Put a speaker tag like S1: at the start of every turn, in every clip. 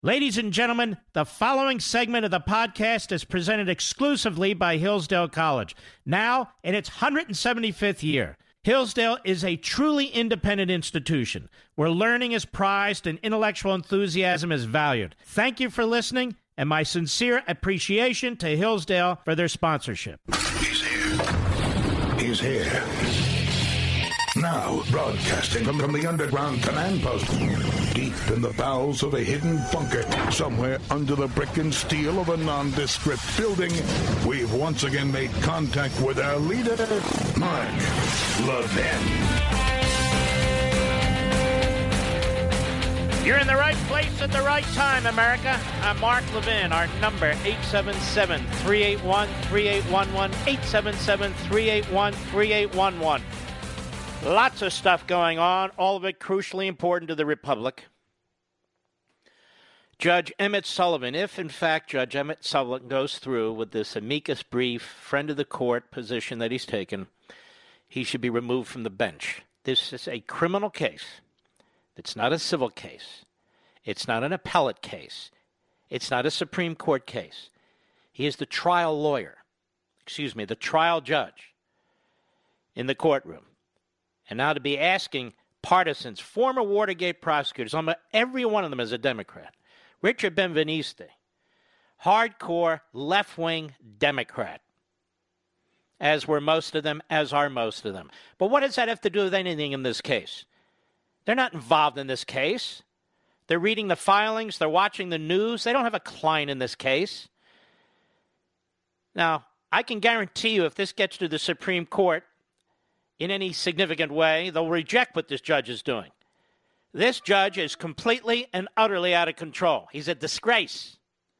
S1: Ladies and gentlemen, the following segment of the podcast is presented exclusively by Hillsdale College, now in its 175th year. Hillsdale is a truly independent institution where learning is prized and intellectual enthusiasm is valued. Thank you for listening, and my sincere appreciation to Hillsdale for their sponsorship.
S2: He's here. He's here. Now, broadcasting from the underground command post, deep in the bowels of a hidden bunker, somewhere under the brick and steel of a nondescript building, we've once again made contact with our leader, Mark Levin.
S1: You're in the right place at the right time, America. I'm Mark Levin. Our number, 877-381-3811, 877-381-3811. Lots of stuff going on, all of it crucially important to the Republic. Judge Emmett Sullivan, if in fact Judge Emmett Sullivan goes through with this amicus brief, friend of the court position that he's taken, he should be removed from the bench. This is a criminal case. It's not a civil case. It's not an appellate case. It's not a Supreme Court case. He is the trial the trial judge in the courtroom. And now to be asking partisans, former Watergate prosecutors, almost every one of them is a Democrat. Richard Benveniste, hardcore left-wing Democrat, as are most of them. But what does that have to do with anything in this case? They're not involved in this case. They're reading the filings. They're watching the news. They don't have a client in this case. Now, I can guarantee you if this gets to the Supreme Court, in any significant way, they'll reject what this judge is doing. This judge is completely and utterly out of control. He's a disgrace.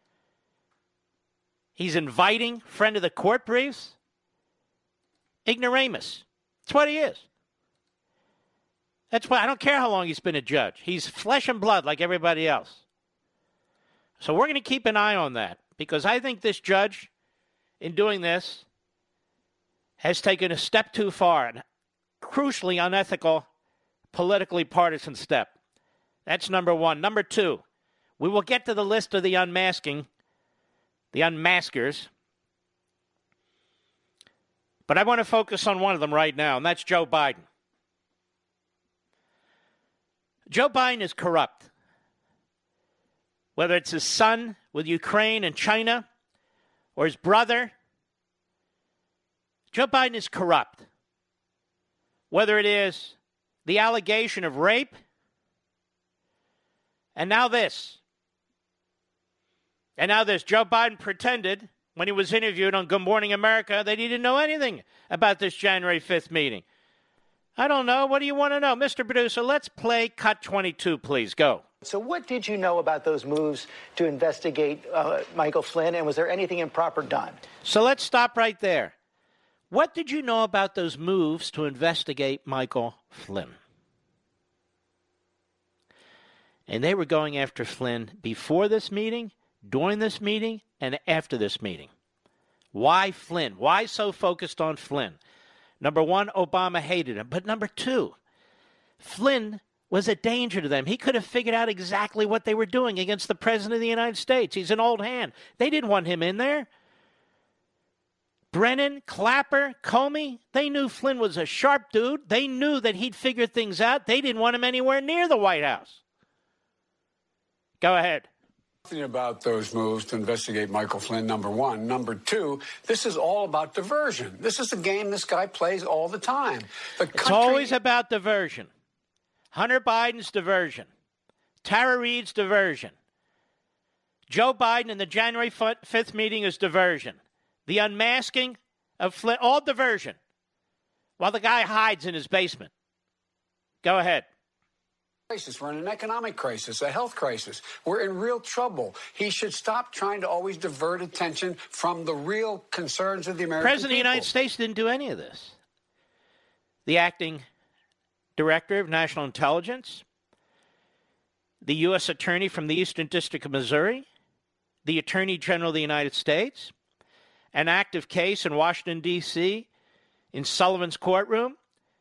S1: He's inviting friend of the court briefs. Ignoramus. That's what he is. That's why I don't care how long he's been a judge. He's flesh and blood like everybody else. So we're going to keep an eye on that because I think this judge, in doing this, has taken a step too far, and crucially unethical, politically partisan step. That's number one. Number two, we will get to the list of the unmaskers, but I want to focus on one of them right now, and that's Joe Biden. Joe Biden is corrupt. Whether it's his son with Ukraine and China or his brother, Joe Biden is corrupt. Whether it is the allegation of rape, and now this. Joe Biden pretended when he was interviewed on Good Morning America that he didn't know anything about this January 5th meeting. I don't know. What do you want to know? Mr. Producer, let's play cut 22, please. Go.
S3: So what did you know about those moves to investigate Michael Flynn, and was there anything improper done?
S1: So let's stop right there. What did you know about those moves to investigate Michael Flynn? And they were going after Flynn before this meeting, during this meeting, and after this meeting. Why Flynn? Why so focused on Flynn? Number one, Obama hated him. But number two, Flynn was a danger to them. He could have figured out exactly what they were doing against the President of the United States. He's an old hand. They didn't want him in there. Brennan, Clapper, Comey, they knew Flynn was a sharp dude. They knew that he'd figure things out. They didn't want him anywhere near the White House. Go ahead.
S4: Nothing about those moves to investigate Michael Flynn, number one. Number two, this is all about diversion. This is a game this guy plays all the time.
S1: It's always about diversion. Hunter Biden's diversion. Tara Reade's diversion. Joe Biden in the January 5th meeting is diversion. The unmasking of Flynn, all diversion, while the guy hides in his basement. Go ahead.
S4: We're in an economic crisis, a health crisis. We're in real trouble. He should stop trying to always divert attention from the real concerns of the American people.
S1: President of the United States didn't do any of this. The acting director of national intelligence, the U.S. attorney from the Eastern District of Missouri, the Attorney General of the United States, an active case in Washington, D.C., in Sullivan's courtroom,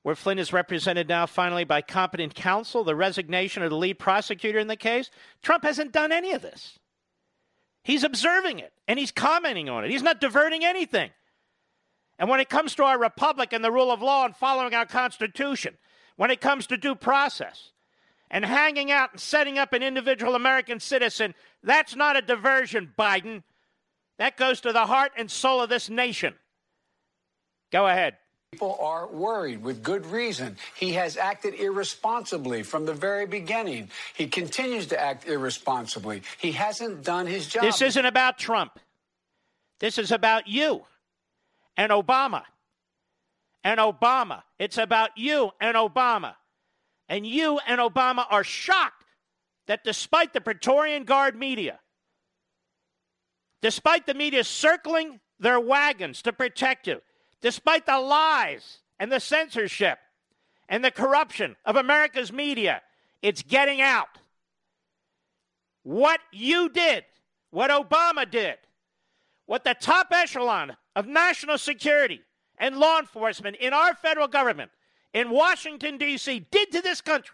S1: where Flynn is represented now finally by competent counsel, the resignation of the lead prosecutor in the case. Trump hasn't done any of this. He's observing it, and he's commenting on it. He's not diverting anything. And when it comes to our republic and the rule of law and following our Constitution, when it comes to due process and hanging out and setting up an individual American citizen, that's not a diversion, Biden. That goes to the heart and soul of this nation. Go ahead.
S4: People are worried with good reason. He has acted irresponsibly from the very beginning. He continues to act irresponsibly. He hasn't done his job.
S1: This isn't about Trump. This is about you and Obama. And Obama. It's about you and Obama. And you and Obama are shocked that despite the Praetorian Guard media, despite the media circling their wagons to protect you, despite the lies and the censorship and the corruption of America's media, it's getting out. What you did, what Obama did, what the top echelon of national security and law enforcement in our federal government in Washington, D.C. did to this country,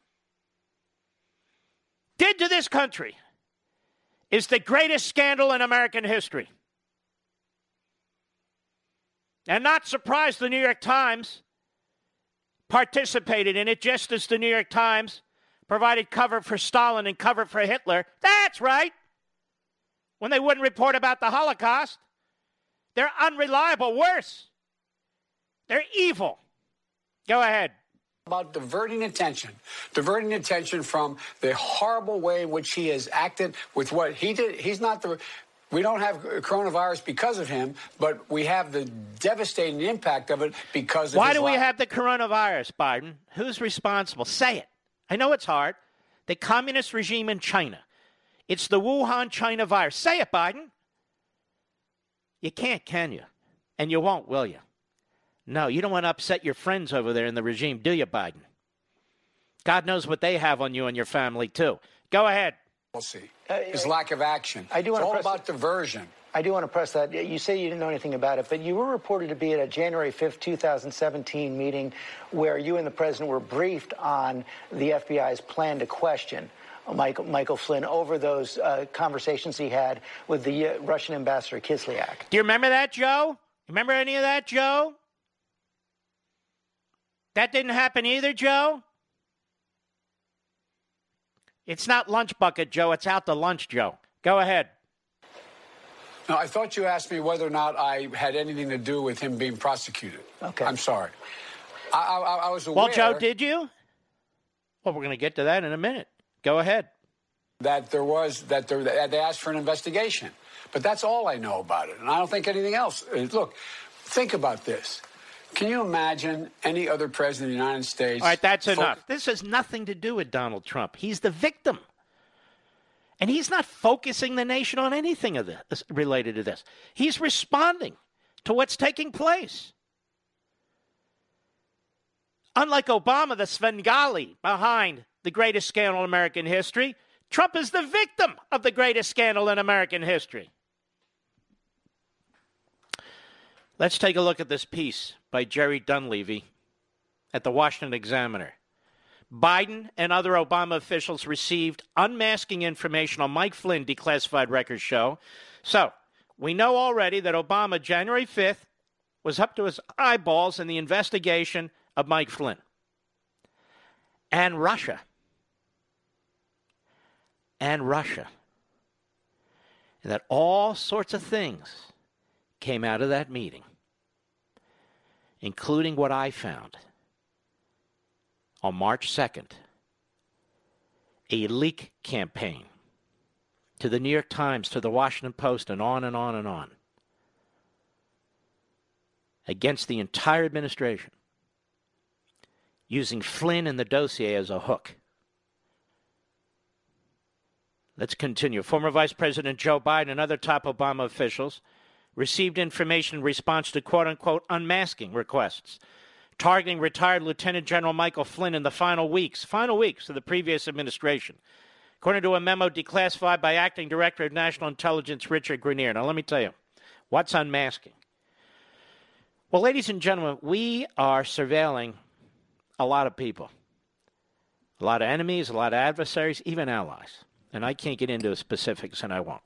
S1: is the greatest scandal in American history. And not surprised the New York Times participated in it, just as the New York Times provided cover for Stalin and cover for Hitler. That's right. When they wouldn't report about the Holocaust. They're unreliable. Worse, they're evil. Go ahead.
S4: About diverting attention from the horrible way in which he has acted with what he did. We don't have coronavirus because of him, but we have the devastating impact of it because of
S1: Why
S4: his
S1: do we
S4: life.
S1: have the coronavirus, Biden? Who's responsible? Say it. I know it's hard. The communist regime in China. It's the Wuhan, China virus. Say it, Biden. You can't, can you? And you won't, will you? No, you don't want to upset your friends over there in the regime, do you, Biden? God knows what they have on you and your family, too. Go ahead.
S4: We'll see. His lack of action.
S3: I do
S4: it's
S3: want to
S4: all
S3: press
S4: about diversion.
S3: I do want to press that. You say you didn't know anything about it, but you were reported to be at a January 5th, 2017 meeting where you and the president were briefed on the FBI's plan to question Michael Flynn over those conversations he had with the Russian ambassador Kislyak.
S1: Do you remember that, Joe? Remember any of that, Joe? That didn't happen either, Joe? It's not lunch bucket, Joe. It's out to lunch, Joe. Go ahead.
S4: No, I thought you asked me whether or not I had anything to do with him being prosecuted.
S3: Okay.
S4: I'm sorry. I was aware.
S1: Well, Joe, did you? Well, we're going to get to that in a minute. Go ahead.
S4: That they asked for an investigation. But that's all I know about it. And I don't think anything else. Look, think about this. Can you imagine any other president of the United States?
S1: All right, that's enough. This has nothing to do with Donald Trump. He's the victim. And he's not focusing the nation on anything of this related to this. He's responding to what's taking place. Unlike Obama, the Svengali behind the greatest scandal in American history, Trump is the victim of the greatest scandal in American history. Let's take a look at this piece by Jerry Dunleavy at the Washington Examiner. Biden and other Obama officials received unmasking information on Mike Flynn, declassified records show. So, we know already that Obama, January 5th, was up to his eyeballs in the investigation of Mike Flynn. And Russia. And that all sorts of things came out of that meeting, including what I found on March 2nd, a leak campaign to the New York Times, to the Washington Post, and on and on and on, against the entire administration, using Flynn and the dossier as a hook. Let's continue. Former Vice President Joe Biden and other top Obama officials received information in response to quote-unquote unmasking requests targeting retired Lieutenant General Michael Flynn in the final weeks of the previous administration, according to a memo declassified by Acting Director of National Intelligence Richard Grenier. Now, let me tell you, what's unmasking? Well, ladies and gentlemen, we are surveilling a lot of people. A lot of enemies, a lot of adversaries, even allies. And I can't get into specifics, and I won't.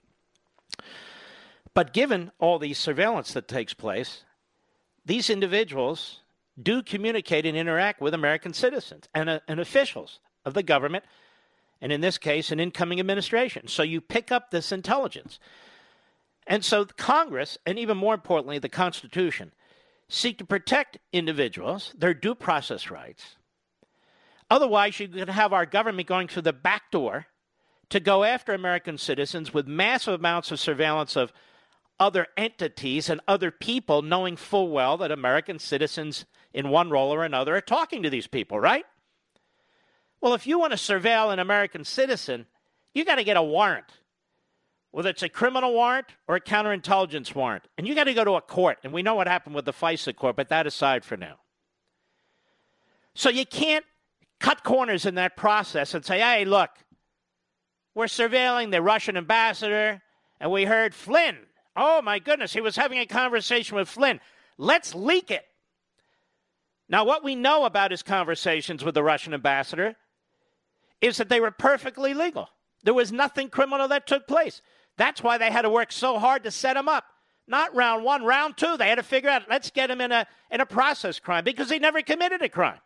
S1: But given all the surveillance that takes place, these individuals do communicate and interact with American citizens and officials of the government, and in this case, an incoming administration. So you pick up this intelligence. And so Congress, and even more importantly, the Constitution, seek to protect individuals, their due process rights. Otherwise, you could have our government going through the back door to go after American citizens with massive amounts of surveillance of other entities and other people, knowing full well that American citizens in one role or another are talking to these people, right? Well, if you want to surveil an American citizen, you got to get a warrant, whether it's a criminal warrant or a counterintelligence warrant. And you got to go to a court. And we know what happened with the FISA court, but that aside for now. So you can't cut corners in that process and say, hey, look, we're surveilling the Russian ambassador, and we heard Flynn. Oh, my goodness, he was having a conversation with Flynn. Let's leak it. Now, what we know about his conversations with the Russian ambassador is that they were perfectly legal. There was nothing criminal that took place. That's why they had to work so hard to set him up. Not round one, round two. They had to figure out, let's get him in a process crime, because he never committed a crime.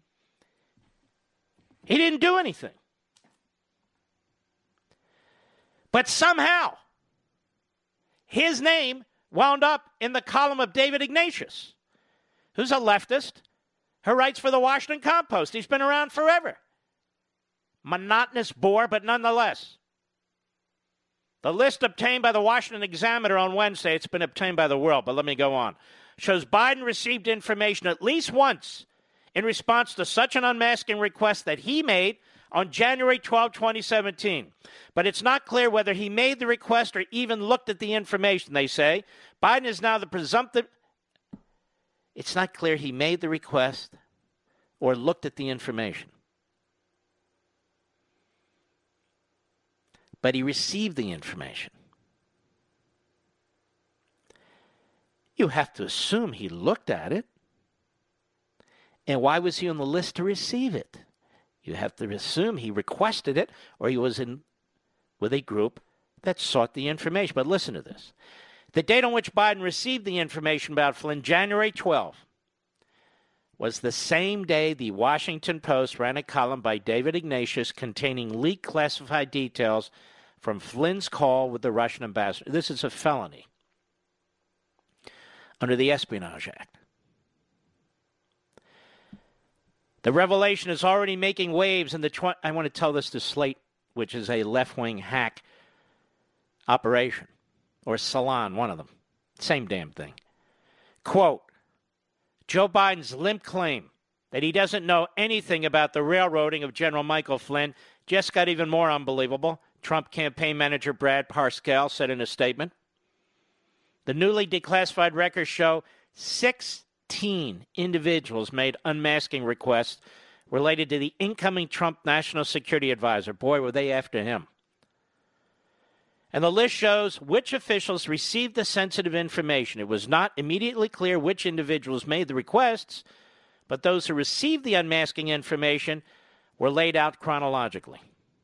S1: He didn't do anything. But somehow, his name wound up in the column of David Ignatius, who's a leftist who writes for the Washington Compost. He's been around forever. Monotonous bore, but nonetheless. The list obtained by the Washington Examiner on Wednesday, it's been obtained by the World, but let me go on, shows Biden received information at least once in response to such an unmasking request that he made on January 12, 2017. But it's not clear whether he made the request or even looked at the information, they say. Biden is now the presumptive. It's not clear he made the request or looked at the information. But he received the information. You have to assume he looked at it. And why was he on the list to receive it? You have to assume he requested it, or he was in with a group that sought the information. But listen to this. The date on which Biden received the information about Flynn, January 12, was the same day the Washington Post ran a column by David Ignatius containing leaked classified details from Flynn's call with the Russian ambassador. This is a felony under the Espionage Act. The revelation is already making waves in the... I want to tell this to Slate, which is a left-wing hack operation, or Salon, one of them. Same damn thing. Quote, Joe Biden's limp claim that he doesn't know anything about the railroading of General Michael Flynn just got even more unbelievable, Trump campaign manager Brad Parscale said in a statement. The newly declassified records show 16 individuals made unmasking requests related to the incoming Trump National Security Advisor. Boy, were they after him. And the list shows which officials received the sensitive information. It was not immediately clear which individuals made the requests, but those who received the unmasking information were laid out chronologically.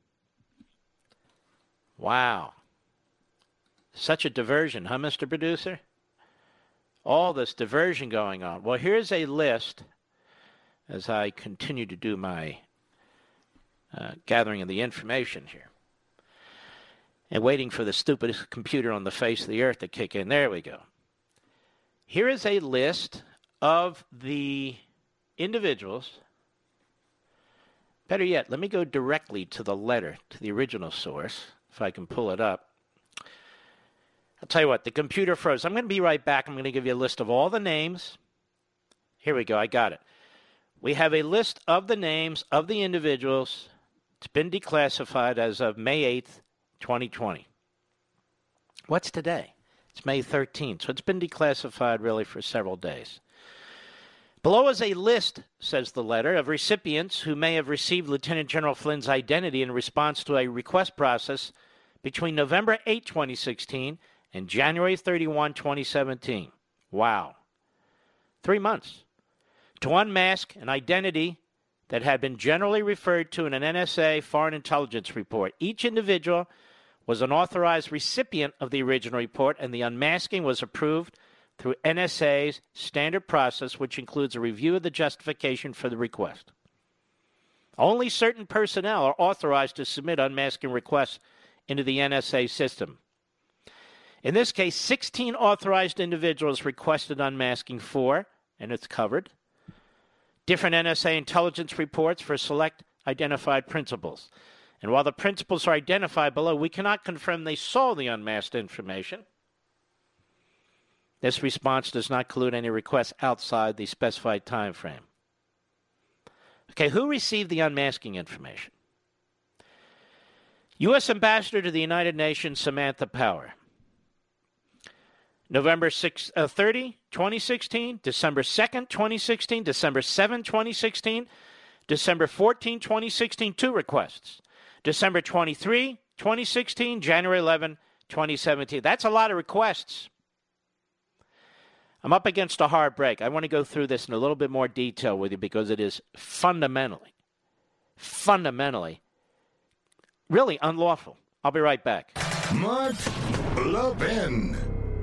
S1: Wow. Such a diversion, huh, Mr. Producer? All this diversion going on. Well, here's a list as I continue to do my gathering of the information here. And waiting for the stupidest computer on the face of the earth to kick in. There we go. Here is a list of the individuals. Better yet, let me go directly to the letter, to the original source, if I can pull it up. I'll tell you what, the computer froze. I'm going to be right back. I'm going to give you a list of all the names. Here we go. I got it. We have a list of the names of the individuals. It's been declassified as of May 8th, 2020. What's today? It's May 13th, so it's been declassified really for several days. Below is a list, says the letter, of recipients who may have received Lieutenant General Flynn's identity in response to a request process between November 8, 2016 and January 31, 2017. Wow. 3 months. to unmask an identity that had been generally referred to in an NSA Foreign Intelligence report. Each individual was an authorized recipient of the original report, and the unmasking was approved through NSA's standard process, which includes a review of the justification for the request. Only certain personnel are authorized to submit unmasking requests into the NSA system. In this case, 16 authorized individuals requested unmasking for, and it's covered, different NSA intelligence reports for select identified principals. And while the principals are identified below, we cannot confirm they saw the unmasked information. This response does not include any requests outside the specified time frame. Okay, who received the unmasking information? U.S. Ambassador to the United Nations, Samantha Power. November 30, 2016, December 2nd, 2016, December 7, 2016, December 14, 2016, 2 requests. December 23, 2016, January 11, 2017. That's a lot of requests. I'm up against a hard break. I want to go through this in a little bit more detail with you because it is fundamentally, really unlawful. I'll be right back.
S2: Mark Levin.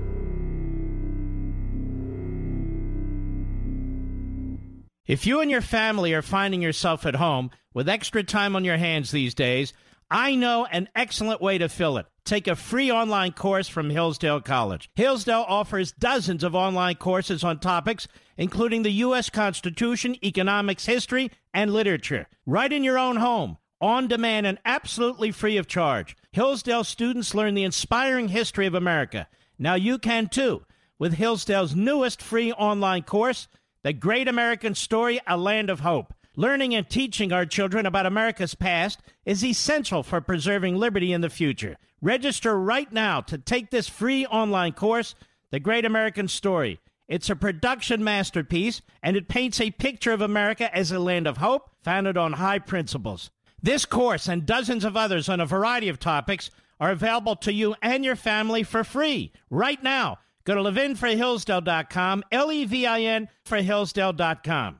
S1: If you and your family are finding yourself at home with extra time on your hands these days, I know an excellent way to fill it. Take a free online course from Hillsdale College. Hillsdale offers dozens of online courses on topics including the U.S. Constitution, economics, history, and literature. Right in your own home, on demand, and absolutely free of charge. Hillsdale students learn the inspiring history of America. Now you can too, with Hillsdale's newest free online course, The Great American Story, A Land of Hope. Learning and teaching our children about America's past is essential for preserving liberty in the future. Register right now to take this free online course, The Great American Story. It's a production masterpiece, and it paints a picture of America as a land of hope founded on high principles. This course and dozens of others on a variety of topics are available to you and your family for free right now. Go to levinforhillsdale.com, Levin for Hillsdale.com.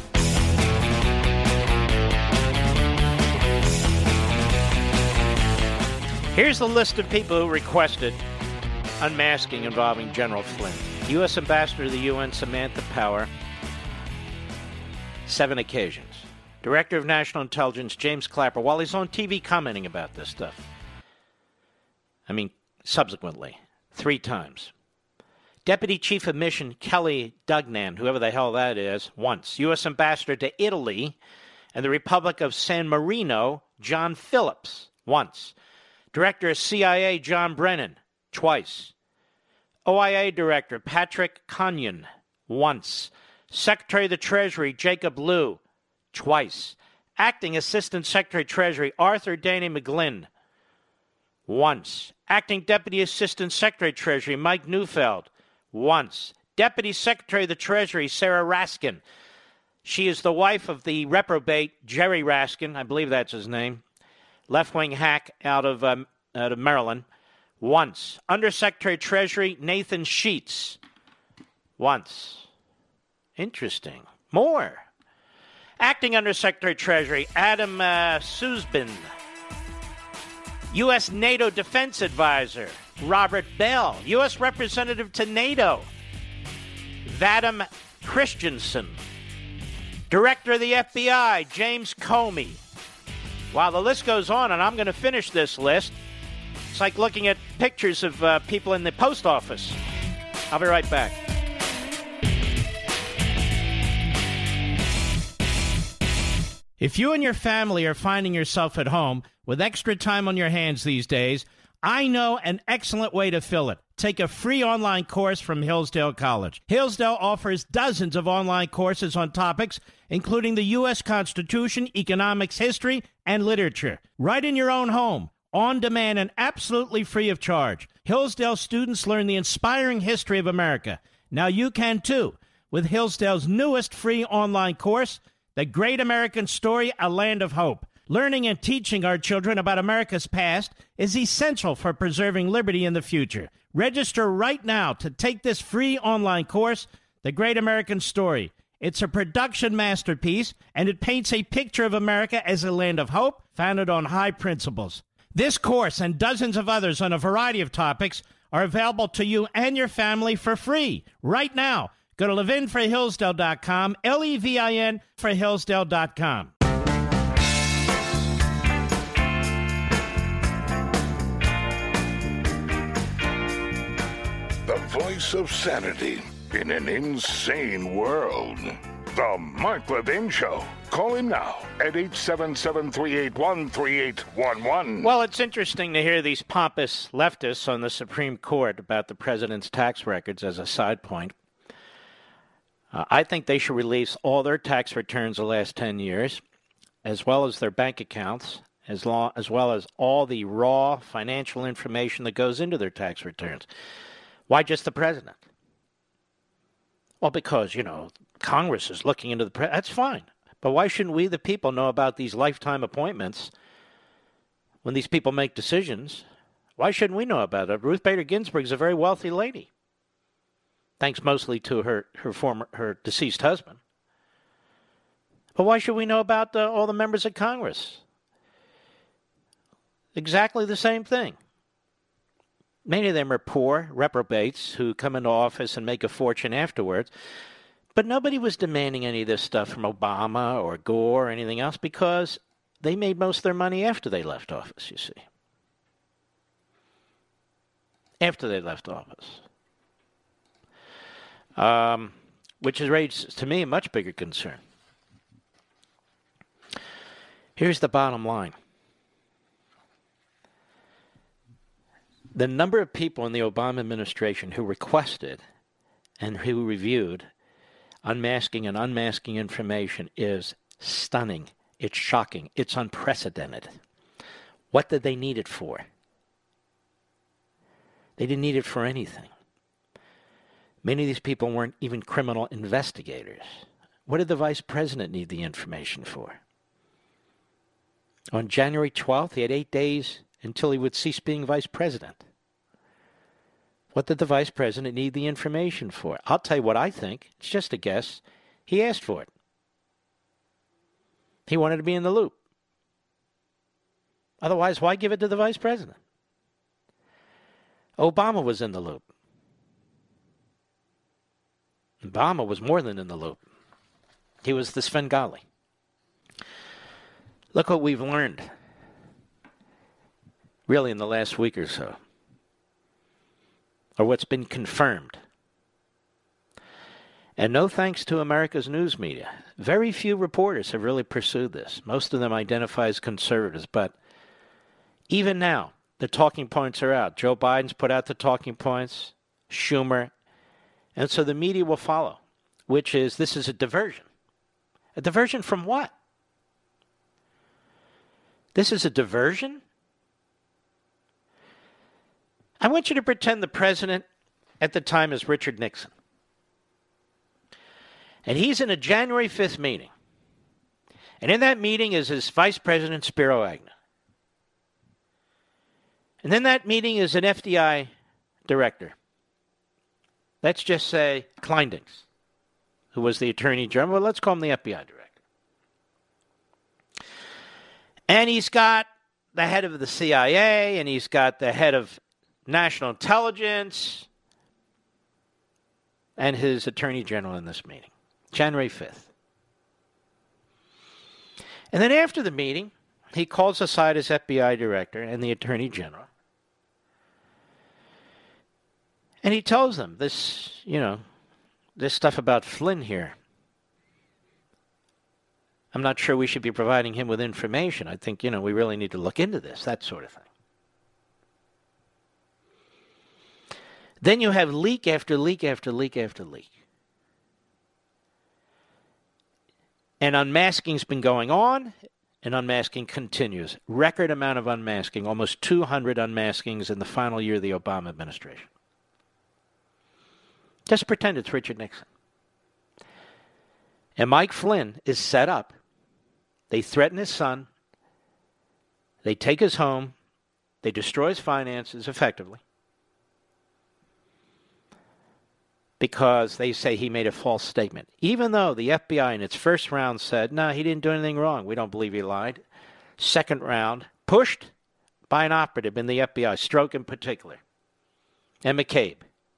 S1: Here's the list of people who requested unmasking involving General Flynn. U.S. Ambassador to the UN, Samantha Power, 7 occasions. Director of National Intelligence, James Clapper, while he's on TV commenting about this stuff. Subsequently, 3 times. Deputy Chief of Mission, Kelly Dugnan, whoever the hell that is, once. U.S. Ambassador to Italy and the Republic of San Marino, John Phillips, once. Director of CIA, John Brennan, twice. OIA Director, Patrick Conyon, once. Secretary of the Treasury, Jacob Lew, twice. Acting Assistant Secretary of Treasury, Arthur Danny McGlynn, once. Acting Deputy Assistant Secretary of Treasury, Mike Neufeld, once. Deputy Secretary of the Treasury, Sarah Raskin. She is the wife of the reprobate Jerry Raskin, I believe that's his name, left-wing hack out of Maryland, once. Undersecretary of Treasury, Nathan Sheets, once. Interesting. More. Acting Undersecretary of Treasury, Adam Suzbin. U.S. NATO Defense Advisor, Robert Bell. U.S. Representative to NATO, Vadim Christensen. Director of the FBI, James Comey. Wow, the list goes on, and I'm going to finish this list. It's like looking at pictures of people in the post office. I'll be right back. If you and your family are finding yourself at home with extra time on your hands these days, I know an excellent way to fill it. Take a free online course from Hillsdale College. Hillsdale offers dozens of online courses on topics including the U.S. Constitution, economics, history, and literature. Right in your own home, on demand, and absolutely free of charge. Hillsdale students learn the inspiring history of America. Now you can too, with Hillsdale's newest free online course, The Great American Story, A Land of Hope. Learning and teaching our children about America's past is essential for preserving liberty in the future. Register right now to take this free online course, The Great American Story.
S5: It's a production masterpiece, and it paints a picture of America as a land of hope founded on high principles. This course and dozens of others on a variety of topics are available to you and your family for free right now. Go to levinforhillsdale.com, Levin for Hillsdale.com.
S2: The voice of sanity in an insane world. The Mark Levin Show. Call him now at 877-381-3811.
S1: Well, it's interesting to hear these pompous leftists on the Supreme Court about the president's tax records as a side point. I think they should release all their tax returns the last 10 years, as well as their bank accounts, as well as all the raw financial information that goes into their tax returns. Why just the president? Well, because, Congress is looking into the president. That's fine. But why shouldn't we, the people, know about these lifetime appointments when these people make decisions? Why shouldn't we know about it? Ruth Bader Ginsburg is a very wealthy lady, thanks mostly to her deceased husband. But why should we know about all the members of Congress? Exactly the same thing. Many of them are poor reprobates who come into office and make a fortune afterwards. But nobody was demanding any of this stuff from Obama or Gore or anything else because they made most of their money after they left office, you see. After they left office. Which has raised, to me, a much bigger concern. Here's the bottom line. The number of people in the Obama administration who requested and who reviewed unmasking and unmasking information is stunning. It's shocking. It's unprecedented. What did they need it for? They didn't need it for anything. Many of these people weren't even criminal investigators. What did the vice president need the information for? On January 12th, he had 8 days until he would cease being vice president. What did the vice president need the information for? I'll tell you what I think. It's just a guess. He asked for it. He wanted to be in the loop. Otherwise, why give it to the vice president? Obama was in the loop. Obama was more than in the loop. He was the Svengali. Look what we've learned, really, in the last week or so, or what's been confirmed. And no thanks to America's news media. Very few reporters have really pursued this. Most of them identify as conservatives. But even now, the talking points are out. Joe Biden's put out the talking points, Schumer. And so the media will follow, which is this is a diversion. A diversion from what? This is a diversion? I want you to pretend the president at the time is Richard Nixon. And he's in a January 5th meeting. And in that meeting is his vice president, Spiro Agnew. And then that meeting is an FDI director. Let's just say Kleindienst, who was the attorney general. Well, let's call him the FBI director. And he's got the head of the CIA, and he's got the head of national intelligence, and his attorney general in this meeting, January 5th. And then after the meeting, he calls aside his FBI director and the attorney general. And he tells them this, this stuff about Flynn here. I'm not sure we should be providing him with information. I think, we really need to look into this, that sort of thing. Then you have leak after leak after leak after leak. And unmasking's been going on, and unmasking continues. Record amount of unmasking, almost 200 unmaskings in the final year of the Obama administration. Just pretend it's Richard Nixon. And Mike Flynn is set up. They threaten his son. They take his home. They destroy his finances effectively. because they say he made a false statement. Even though the FBI in its first round said, no, he didn't do anything wrong. We don't believe he lied. Second round, pushed by an operative in the FBI, Stroke in particular, and McCabe.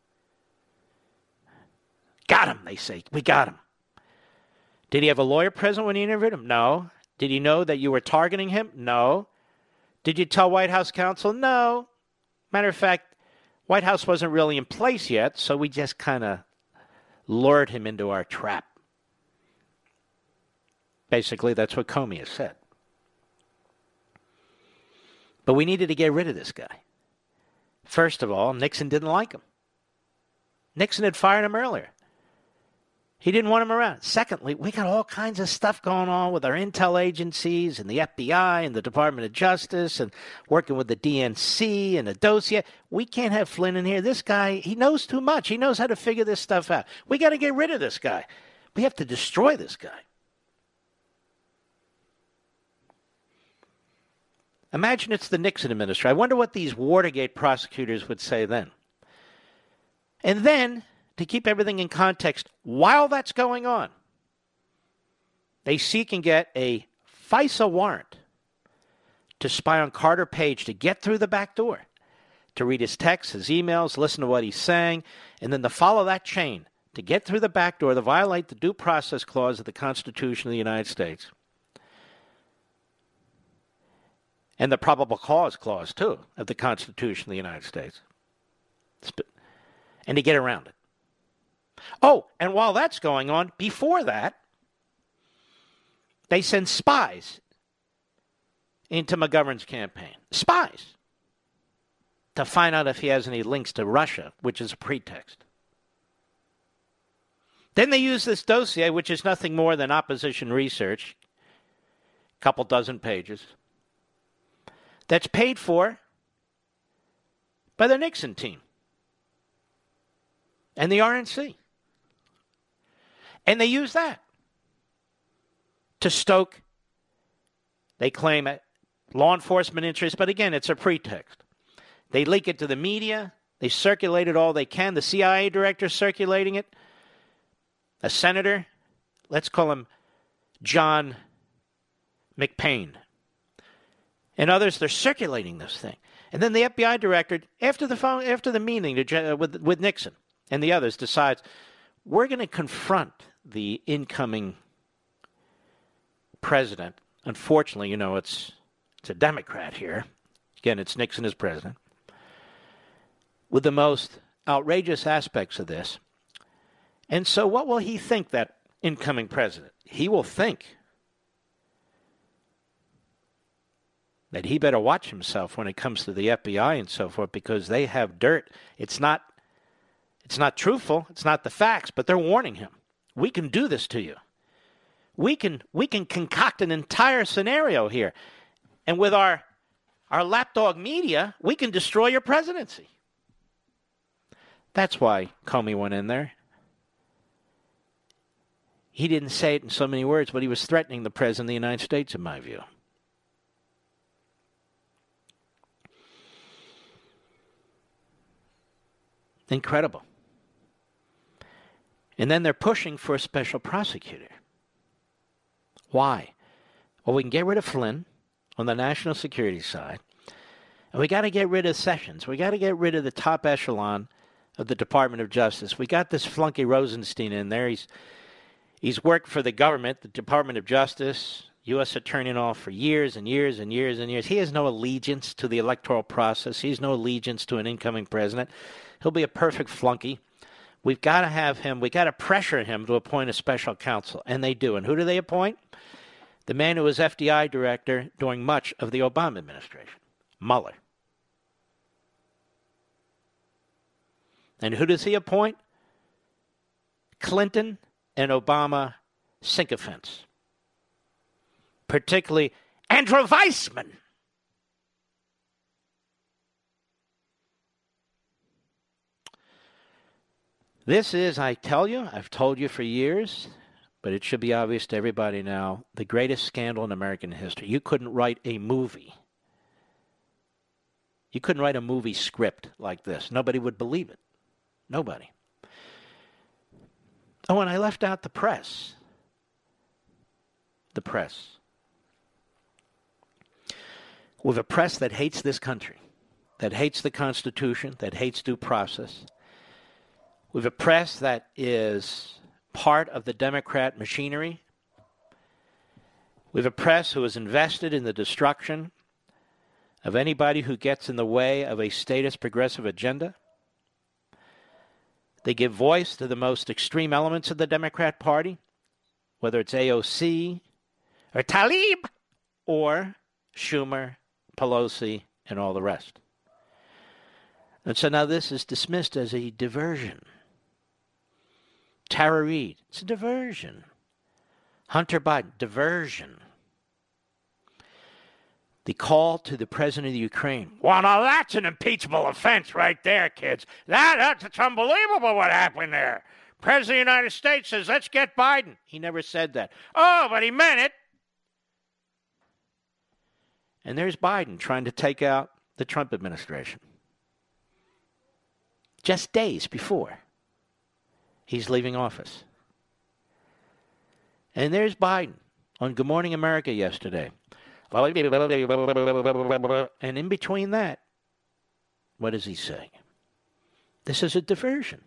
S1: Got him, they say. We got him. Did he have a lawyer present when he interviewed him? No. Did he know that you were targeting him? No. Did you tell White House counsel? No. Matter of fact, White House wasn't really in place yet, so we just kind of lured him into our trap. Basically, that's what Comey has said. But we needed to get rid of this guy. First of all, Nixon didn't like him. Nixon had fired him earlier. He didn't want him around. Secondly, we got all kinds of stuff going on with our intel agencies and the FBI and the Department of Justice and working with the DNC and the dossier. We can't have Flynn in here. This guy, he knows too much. He knows how to figure this stuff out. We got to get rid of this guy. We have to destroy this guy. Imagine it's the Nixon administration. I wonder what these Watergate prosecutors would say then. And then, to keep everything in context, while that's going on, they seek and get a FISA warrant to spy on Carter Page, to get through the back door, to read his texts, his emails, listen to what he's saying, and then to follow that chain, to get through the back door, to violate the Due Process Clause of the Constitution of the United States. And the Probable Cause Clause, too, of the Constitution of the United States. And to get around it. Oh, and while that's going on, before that, they send spies into McGovern's campaign. Spies. To find out if he has any links to Russia, which is a pretext. Then they use this dossier, which is nothing more than opposition research, a couple dozen pages, that's paid for by the Nixon team and the RNC. And they use that to stoke, they claim, law enforcement interests, but again, it's a pretext. They leak it to the media. They circulate it all they can. The CIA director circulating it. A senator, let's call him John McPain. And others, they're circulating this thing. And then the FBI director, after the meeting with Nixon and the others, decides, we're going to confront the incoming president. Unfortunately, it's a Democrat here. Again, it's Nixon as president. With the most outrageous aspects of this. And so what will he think, that incoming president? He will think that he better watch himself when it comes to the FBI and so forth, because they have dirt. It's not truthful. It's not the facts, but they're warning him. We can do this to you. We can concoct an entire scenario here. And with our lapdog media, we can destroy your presidency. That's why Comey went in there. He didn't say it in so many words, but he was threatening the president of the United States, in my view. Incredible. And then they're pushing for a special prosecutor. Why? Well, we can get rid of Flynn on the national security side, and we got to get rid of Sessions. We got to get rid of the top echelon of the Department of Justice. We got this flunky Rosenstein in there. He's worked for the government, the Department of Justice, U.S. Attorney and all, for years and years and years and years. He has no allegiance to the electoral process. He has no allegiance to an incoming president. He'll be a perfect flunky. We've got to have him. We've got to pressure him to appoint a special counsel. And they do. And who do they appoint? The man who was FDI director during much of the Obama administration, Mueller. And who does he appoint? Clinton and Obama sycophants. Particularly Andrew Weissman. This is, I tell you, I've told you for years, but it should be obvious to everybody now, the greatest scandal in American history. You couldn't write a movie. You couldn't write a movie script like this. Nobody would believe it. Nobody. Oh, and I left out the press. The press. We have a press that hates this country, that hates the Constitution, that hates due process. We have a press that is part of the Democrat machinery. We have a press who is invested in the destruction of anybody who gets in the way of a statist progressive agenda. They give voice to the most extreme elements of the Democrat Party, whether it's AOC or Tlaib or Schumer, Pelosi, and all the rest. And so now this is dismissed as a diversion. Tara Reid, it's a diversion. Hunter Biden, diversion. The call to the president of the Ukraine. Well, now that's an impeachable offense right there, kids. That's unbelievable what happened there. President of the United States says, let's get Biden. He never said that. Oh, but he meant it. And there's Biden trying to take out the Trump administration. Just days before he's leaving office. And there's Biden on Good Morning America yesterday. And in between that, what is he saying? This is a diversion.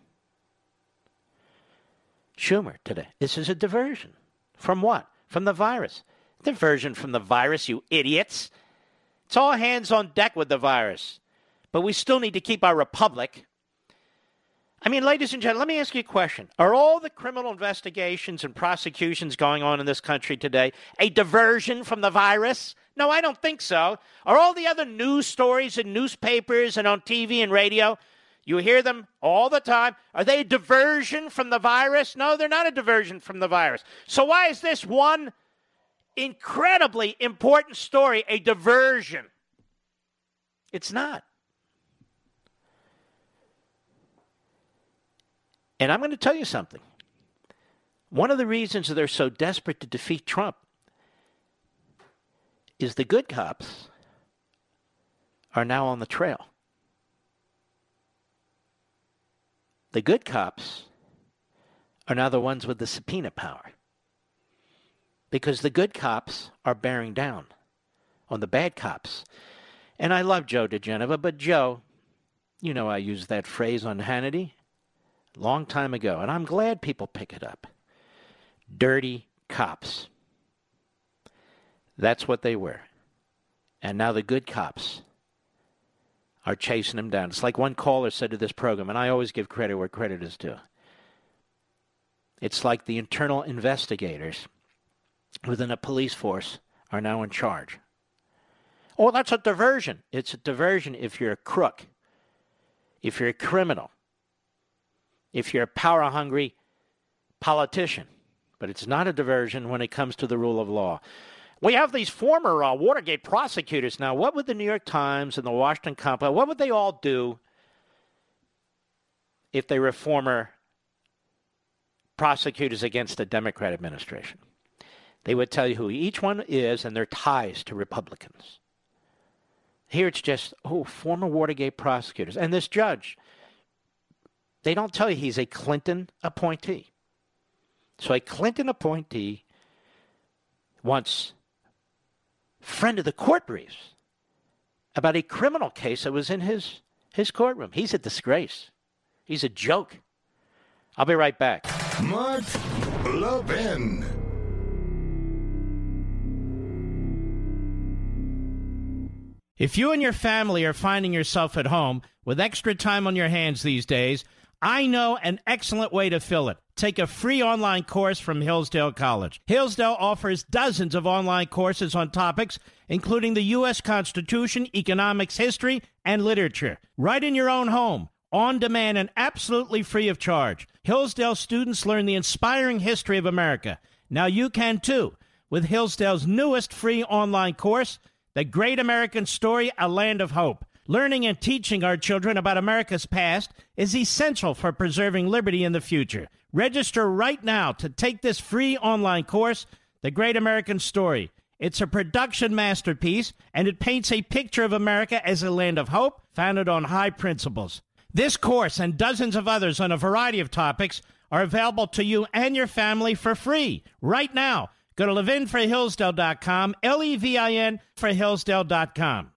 S1: Schumer today. This is a diversion. From what? From the virus. Diversion from the virus, you idiots. It's all hands on deck with the virus. But we still need to keep our republic. I mean, ladies and gentlemen, let me ask you a question. Are all the criminal investigations and prosecutions going on in this country today a diversion from the virus? No, I don't think so. Are all the other news stories in newspapers and on TV and radio, you hear them all the time, are they a diversion from the virus? No, they're not a diversion from the virus. So why is this one incredibly important story a diversion? It's not. And I'm going to tell you something. One of the reasons they're so desperate to defeat Trump is the good cops are now on the trail. The good cops are now the ones with the subpoena power. Because the good cops are bearing down on the bad cops. And I love Joe DeGenova, but Joe, you know I used that phrase on Hannity a long time ago, and I'm glad people pick it up. Dirty cops. That's what they were. And now the good cops are chasing them down. It's like one caller said to this program, and I always give credit where credit is due. It's like the internal investigators within a police force are now in charge. Oh, that's a diversion. It's a diversion if you're a crook, if you're a criminal, if you're a power-hungry politician. But it's not a diversion when it comes to the rule of law. We have these former Watergate prosecutors now. What would the New York Times and the Washington Company, what would they all do if they were former prosecutors against the Democrat administration? They would tell you who each one is and their ties to Republicans. Here it's just, former Watergate prosecutors. And this judge, they don't tell you he's a Clinton appointee. So a Clinton appointee wants friend of the court briefs about a criminal case that was in his courtroom. He's a disgrace. He's a joke. I'll be right back.
S2: Mark Levin.
S5: If you and your family are finding yourself at home with extra time on your hands these days, I know an excellent way to fill it. Take a free online course from Hillsdale College. Hillsdale offers dozens of online courses on topics including the U.S. Constitution, economics, history, and literature. Right in your own home, on demand, and absolutely free of charge. Hillsdale students learn the inspiring history of America. Now you can too with Hillsdale's newest free online course, The Great American Story, A Land of Hope. Learning and teaching our children about America's past is essential for preserving liberty in the future. Register right now to take this free online course, The Great American Story. It's a production masterpiece, and it paints a picture of America as a land of hope, founded on high principles. This course and dozens of others on a variety of topics are available to you and your family for free right now. Go to levinforhillsdale.com, Levin for Hillsdale.com.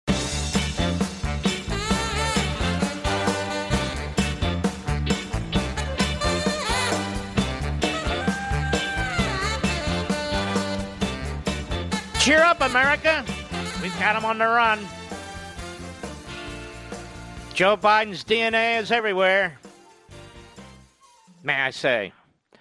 S5: Cheer up, America. We've got them on the run. Joe Biden's DNA is everywhere, may I say.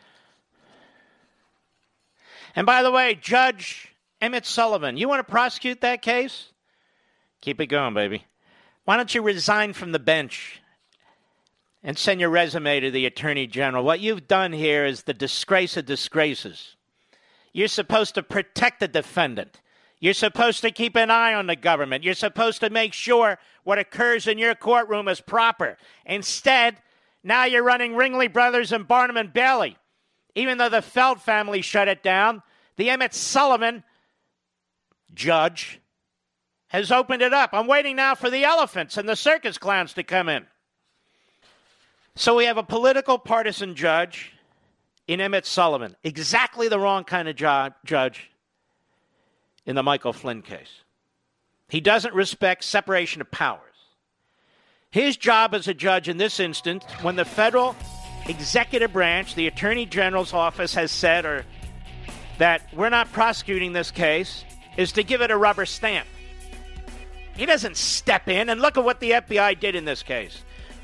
S5: And by the way, Judge Emmett Sullivan, you want to prosecute that case? Keep it going, baby. Why don't you resign from the bench and send your resume to the Attorney General? What you've done here is the disgrace of disgraces. You're supposed to protect the defendant. You're supposed to keep an eye on the government. You're supposed to make sure what occurs in your courtroom is proper. Instead, now you're running Ringley Brothers and Barnum and Bailey. Even though the Feld family shut it down, the Emmett Sullivan judge has opened it up. I'm waiting now for the elephants and the circus clowns to come in. So we have a political partisan judge in Emmett Sullivan, exactly the wrong kind of judge in the Michael Flynn case. He doesn't respect separation of powers. His job as a judge in this instance, when the federal executive branch, the Attorney General's office, has said that we're not prosecuting this case, is to give it a rubber stamp. He doesn't step in, and look at what the FBI did in this case.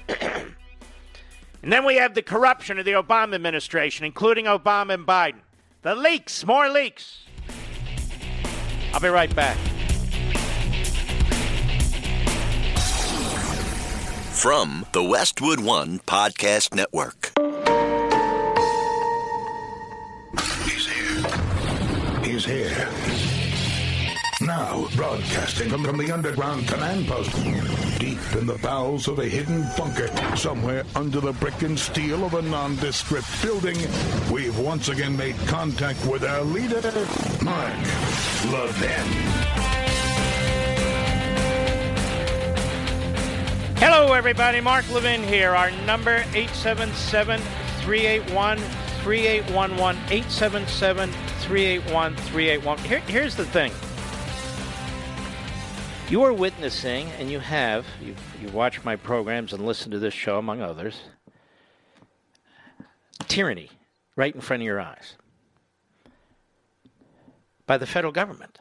S5: And then we have the corruption of the Obama administration, including Obama and Biden. The leaks, more leaks. I'll be right back.
S6: From the Westwood One Podcast Network.
S2: He's here. He's here. Now, broadcasting from the underground command post, deep in the bowels of a hidden bunker, somewhere under the brick and steel of a nondescript building, we've once again made contact with our leader, Mark Levin.
S5: Hello, everybody. Mark Levin here. Our number, 877-381-3811, 877-381-3811. Here's the thing. You are witnessing, and you've watched my programs and listened to this show, among others, tyranny right in front of your eyes by the federal government,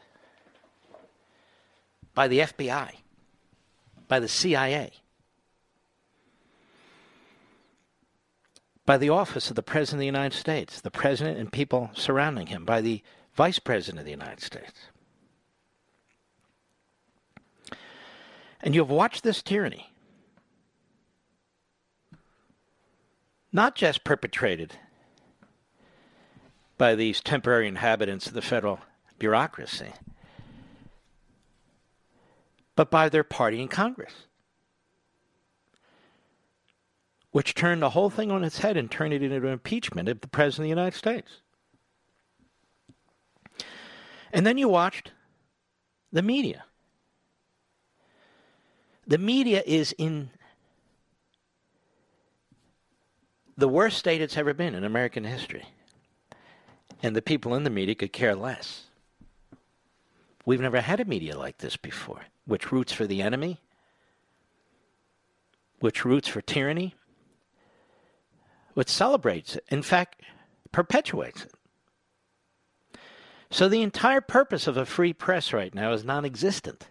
S5: by the FBI, by the CIA, by the office of the President of the United States, the President and people surrounding him, by the Vice President of the United States. And you've watched this tyranny not just perpetrated by these temporary inhabitants of the federal bureaucracy, but by their party in Congress, which turned the whole thing on its head and turned it into an impeachment of the President of the United States. And then you watched the media. The media is in the worst state it's ever been in American history. And the people in the media could care less. We've never had a media like this before, which roots for the enemy, which roots for tyranny, which celebrates it, in fact, perpetuates it. So the entire purpose of a free press right now is non-existent.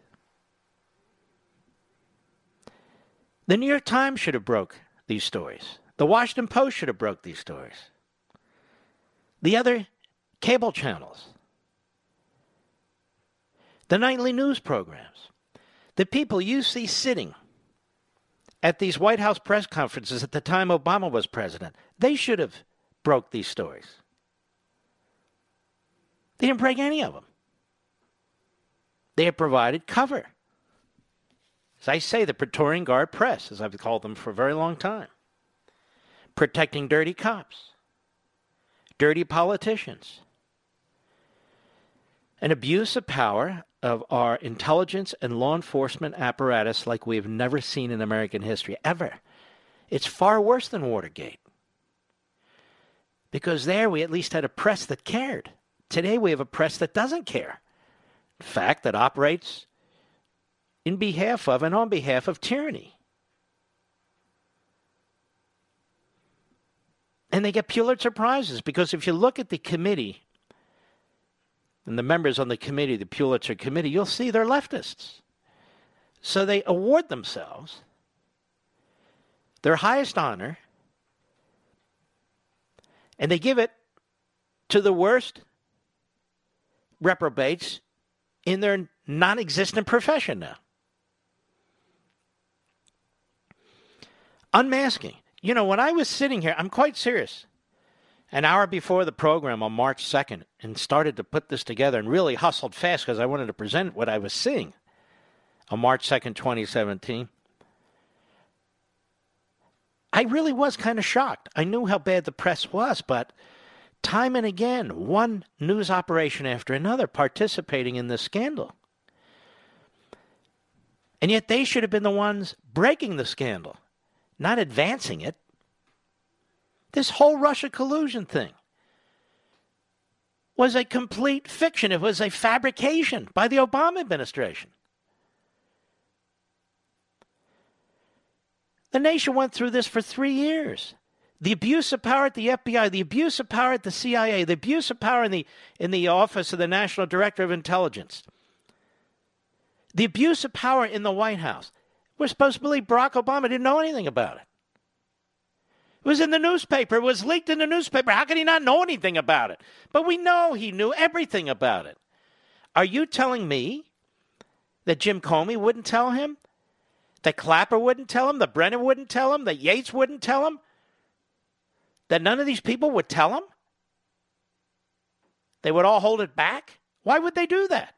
S5: The New York Times should have broke these stories. The Washington Post should have broke these stories. The other cable channels. The nightly news programs. The people you see sitting at these White House press conferences at the time Obama was president, they should have broke these stories. They didn't break any of them. They have provided cover. As I say, the Praetorian Guard press, as I've called them for a very long time. Protecting dirty cops. Dirty politicians. An abuse of power of our intelligence and law enforcement apparatus like we have never seen in American history, ever. It's far worse than Watergate.
S1: Because there we at least had a press that cared. Today we have a press that doesn't care. In fact, that operates in behalf of and on behalf of tyranny. And they get Pulitzer Prizes because if you look at the committee and the members on the committee, the Pulitzer Committee, you'll see they're leftists. So they award themselves their highest honor, and they give it to the worst reprobates in their non-existent profession now. Unmasking. You know, when I was sitting here, I'm quite serious, an hour before the program on March 2nd, and started to put this together and really hustled fast because I wanted to present what I was seeing on March 2nd, 2017. I really was kind of shocked. I knew how bad the press was, but time and again, one news operation after another participating in this scandal. And yet they should have been the ones breaking the scandal, not advancing it. This whole Russia collusion thing was a complete fiction. It was a fabrication by the Obama administration. The nation went through this for 3 years. The abuse of power at the FBI, the abuse of power at the CIA, the abuse of power in the Office of the National Director of Intelligence, the abuse of power in the White House. We're supposed to believe Barack Obama didn't know anything about it. It was in the newspaper. It was leaked in the newspaper. How could he not know anything about it? But we know he knew everything about it. Are you telling me that Jim Comey wouldn't tell him? That Clapper wouldn't tell him? That Brennan wouldn't tell him? That Yates wouldn't tell him? That none of these people would tell him? They would all hold it back? Why would they do that?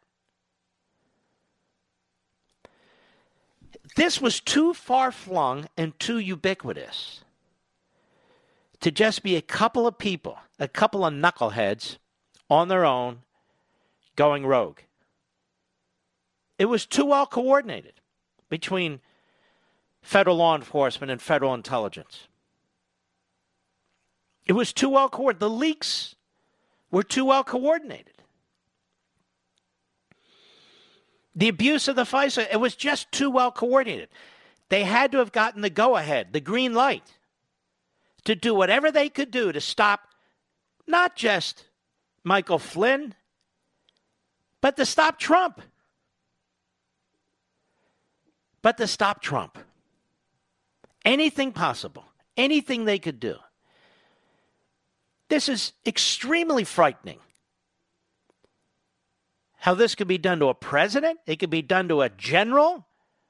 S1: This was too far-flung and too ubiquitous to just be a couple of people, a couple of knuckleheads on their own going rogue. It was too well coordinated between federal law enforcement and federal intelligence. It was too well coordinated. The leaks were too well coordinated. The abuse of the FISA, it was just too well coordinated. They had to have gotten the go-ahead, the green light, to do whatever they could do to stop not just Michael Flynn, but to stop Trump. Anything possible. Anything they could do. This is extremely frightening. How this could be done to a president. It could be done to a general.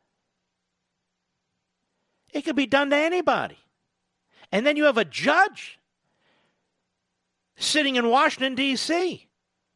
S1: It could be done to anybody. And then you have a judge sitting in Washington, D.C.,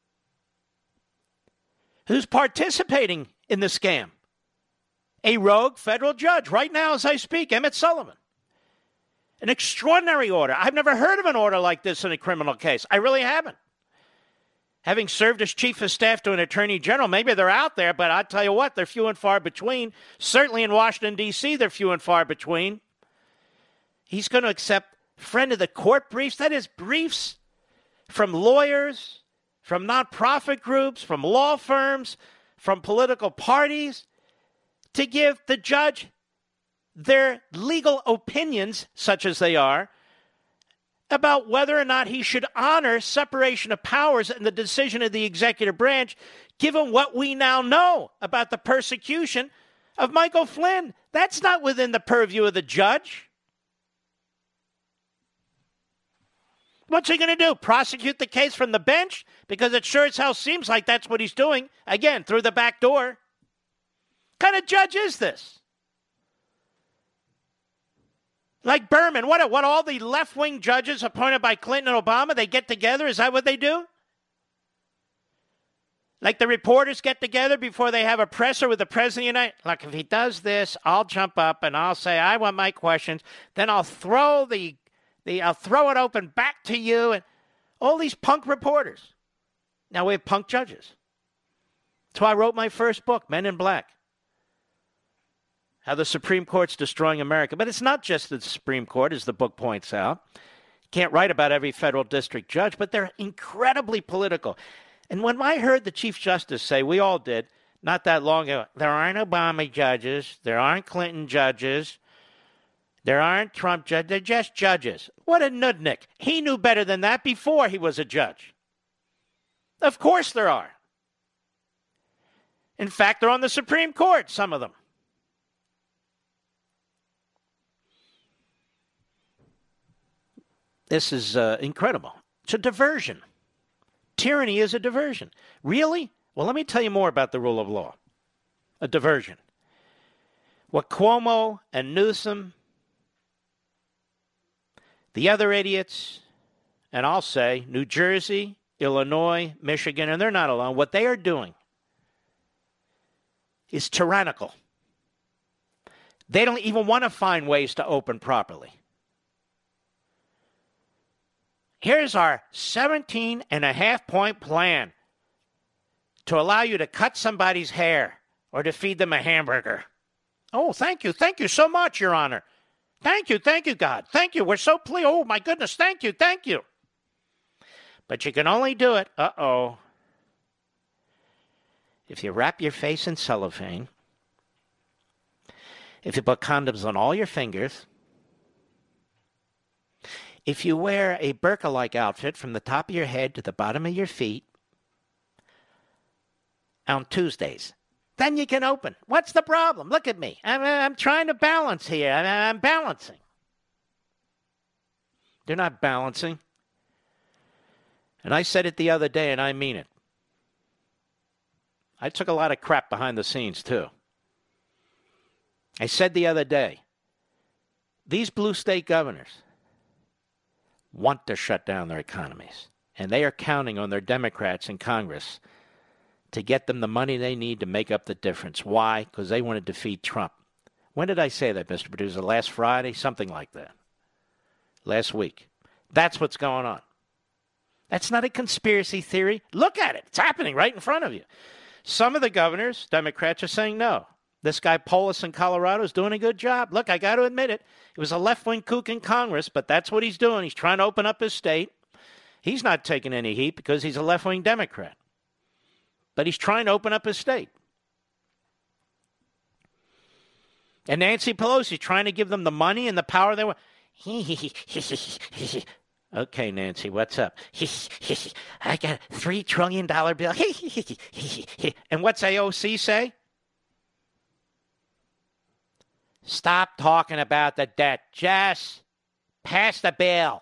S1: who's participating in the scam. A rogue federal judge. Right now, as I speak, Emmett Sullivan. An extraordinary order. I've never heard of an order like this in a criminal case. I really haven't. Having served as chief of staff to an attorney general, maybe they're out there, but I'll tell you what, they're few and far between. Certainly in Washington, D.C., they're few and far between. He's going to accept friend of the court briefs. That is briefs from lawyers, from nonprofit groups, from law firms, from political parties, to give the judge their legal opinions, such as they are, about whether or not he should honor separation of powers and the decision of the executive branch, given what we now know about the persecution of Michael Flynn. That's not within the purview of the judge. What's he going to do? Prosecute the case from the bench? Because it sure as hell seems like that's what he's doing, again, through the back door. What kind of judge is this? Like Berman, what all the left-wing judges appointed by Clinton and Obama, they get together? Is that what they do? Like the reporters get together before they have a presser with the president of the United States? Look, if he does this, I'll jump up and I'll say, I want my questions. Then I'll throw I'll throw it open back to you. And all these punk reporters. Now we have punk judges. That's why I wrote my first book, Men in Black. How the Supreme Court's destroying America. But it's not just the Supreme Court, as the book points out. Can't write about every federal district judge, but they're incredibly political. And when I heard the Chief Justice say, we all did, not that long ago, there aren't Obama judges, there aren't Clinton judges, there aren't Trump judges, they're just judges. What a nudnik. He knew better than that before he was a judge. Of course there are. In fact, they're on the Supreme Court, some of them. This is incredible. It's a diversion. Tyranny is a diversion. Really? Well, let me tell you more about the rule of law. A diversion. What Cuomo and Newsom, the other idiots, and I'll say New Jersey, Illinois, Michigan, and they're not alone, what they are doing is tyrannical. They don't even want to find ways to open properly. Here's our 17.5-point plan to allow you to cut somebody's hair or to feed them a hamburger. Oh, thank you so much, Your Honor. Thank you, God. Thank you, we're so pleased. Oh, my goodness, thank you. But you can only do it, if you wrap your face in cellophane, if you put condoms on all your fingers, if you wear a burqa-like outfit from the top of your head to the bottom of your feet on Tuesdays, then you can open. What's the problem? Look at me. I'm trying to balance here. I'm balancing. They're not balancing. And I said it the other day, and I mean it. I took a lot of crap behind the scenes, too. I said the other day, these blue state governors want to shut down their economies. And they are counting on their Democrats in Congress to get them the money they need to make up the difference. Why? Because they want to defeat Trump. When did I say that, Mr. Producer? Last Friday? Something like that. Last week. That's what's going on. That's not a conspiracy theory. Look at it. It's happening right in front of you. Some of the governors, Democrats, are saying no. This guy Polis in Colorado is doing a good job. Look, I got to admit it. It was a left-wing kook in Congress, but that's what he's doing. He's trying to open up his state. He's not taking any heat because he's a left-wing Democrat. But he's trying to open up his state. And Nancy Pelosi's trying to give them the money and the power they want. Okay, Nancy, what's up? I got a $3 trillion bill. And what's AOC say? Stop talking about the debt. Just pass the bill.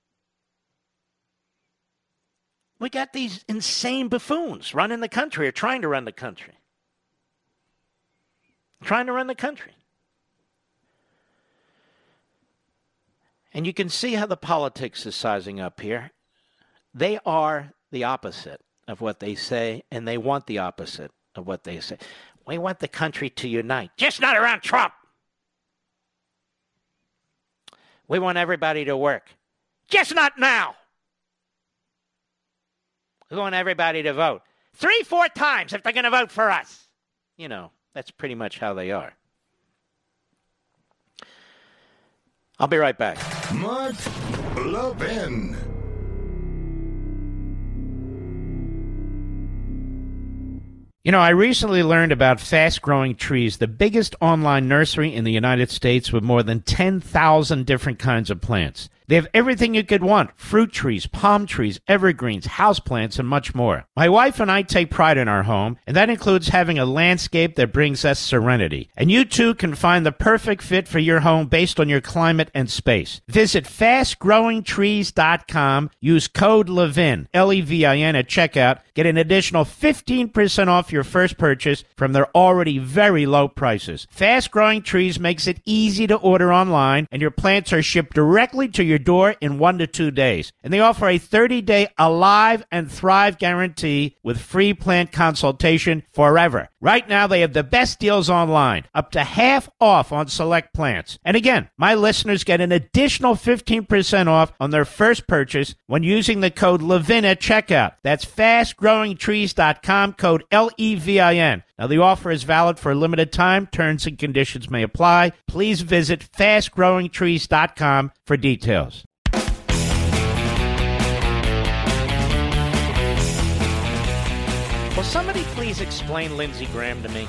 S1: We got these insane buffoons running the country or trying to run the country. And you can see how the politics is sizing up here. They are the opposite of what they say, and they want the opposite of what they say. We want the country to unite, just not around Trump. We want everybody to work, just not now. We want everybody to vote 3-4 times if they're going to vote for us. You know, that's pretty much how they are. I'll be right back.
S2: Mark Levin.
S5: You know, I recently learned about Fast Growing Trees, the biggest online nursery in the United States with more than 10,000 different kinds of plants. They have everything you could want: fruit trees, palm trees, evergreens, houseplants, and much more. My wife and I take pride in our home, and that includes having a landscape that brings us serenity. And you too can find the perfect fit for your home based on your climate and space. Visit fastgrowingtrees.com. Use code LEVIN, L-E-V-I-N, at checkout. Get an additional 15% off your first purchase from their already very low prices. Fast Growing Trees makes it easy to order online, and your plants are shipped directly to your door in 1 to 2 days. And they offer a 30-day Alive and Thrive guarantee with free plant consultation forever. Right now, they have the best deals online, up to half off on select plants. And again, my listeners get an additional 15% off on their first purchase when using the code LEVIN at checkout. That's fastgrowingtrees.com, code LEVIN. Now, the offer is valid for a limited time. Terms and conditions may apply. Please visit fastgrowingtrees.com for details.
S1: somebody please explain Lindsey Graham to me?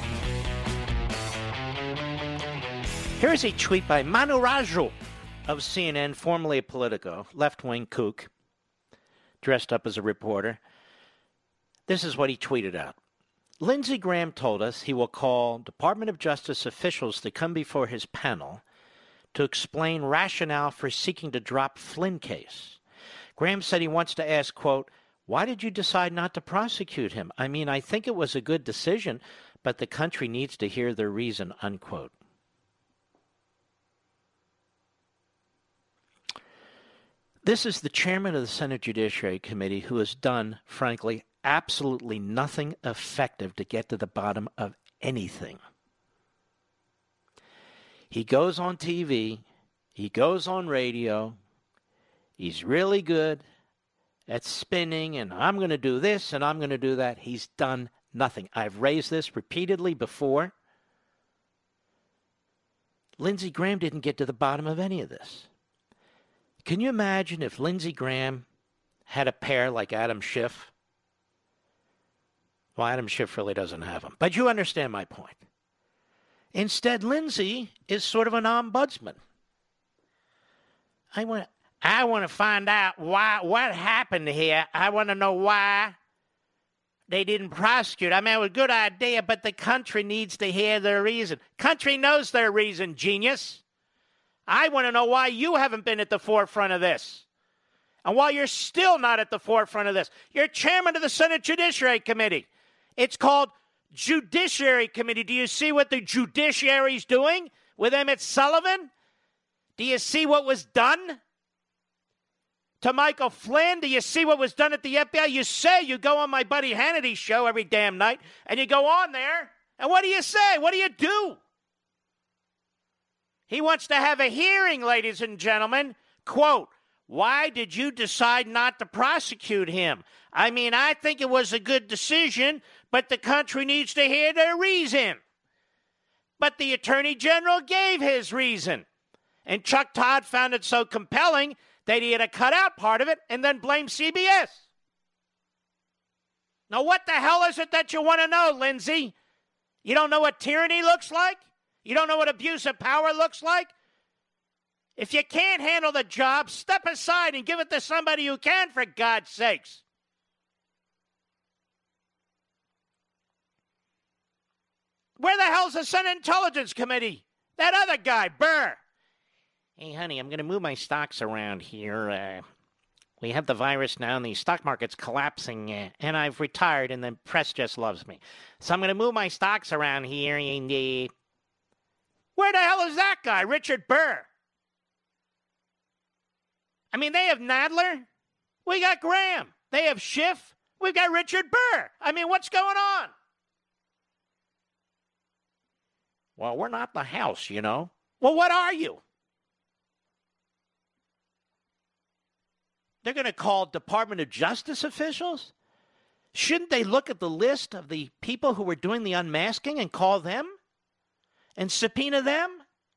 S1: Here's a tweet by Manu Raju of CNN, formerly of Politico, left-wing kook, dressed up as a reporter. This is what he tweeted out. Lindsey Graham told us he will call Department of Justice officials to come before his panel to explain rationale for seeking to drop Flynn case. Graham said he wants to ask, quote, why did you decide not to prosecute him? I mean, I think it was a good decision, but the country needs to hear their reason, unquote. This is the chairman of the Senate Judiciary Committee who has done, frankly, absolutely nothing effective to get to the bottom of anything. He goes on TV, he goes on radio, he's really good at spinning, and I'm going to do this and I'm going to do that. He's done nothing. I've raised this repeatedly before. Lindsey Graham didn't get to the bottom of any of this. Can you imagine if Lindsey Graham had a pair like Adam Schiff? Well, Adam Schiff really doesn't have them, but you understand my point. Instead, Lindsey is sort of an ombudsman. I want to find out what happened here. I want to know why they didn't prosecute. I mean, it was a good idea, but the country needs to hear their reason. Country knows their reason, genius. I want to know why you haven't been at the forefront of this. And why you're still not at the forefront of this. You're chairman of the Senate Judiciary Committee. It's called Judiciary Committee. Do you see what the judiciary's doing with Emmett Sullivan? Do you see what was done to Michael Flynn? Do you see what was done at the FBI? You say you go on my buddy Hannity's show every damn night, and you go on there, and what do you say? What do you do? He wants to have a hearing, ladies and gentlemen. Quote, why did you decide not to prosecute him? I mean, I think it was a good decision, but the country needs to hear their reason. But the Attorney General gave his reason. And Chuck Todd found it so compelling that he had to cut out part of it and then blame CBS. Now, what the hell is it that you want to know, Lindsey? You don't know what tyranny looks like? You don't know what abuse of power looks like? If you can't handle the job, step aside and give it to somebody who can, for God's sakes. Where the hell's the Senate Intelligence Committee? That other guy, Burr. Hey, honey, I'm going to move my stocks around here. We have the virus now, and the stock market's collapsing, and I've retired, and the press just loves me. So I'm going to move my stocks around here, and where the hell is that guy, Richard Burr? I mean, they have Nadler. We got Graham. They have Schiff. We've got Richard Burr. I mean, what's going on? Well, we're not the House, you know. Well, what are you? They're going to call Department of Justice officials? Shouldn't they look at the list of the people who were doing the unmasking and call them? And subpoena them?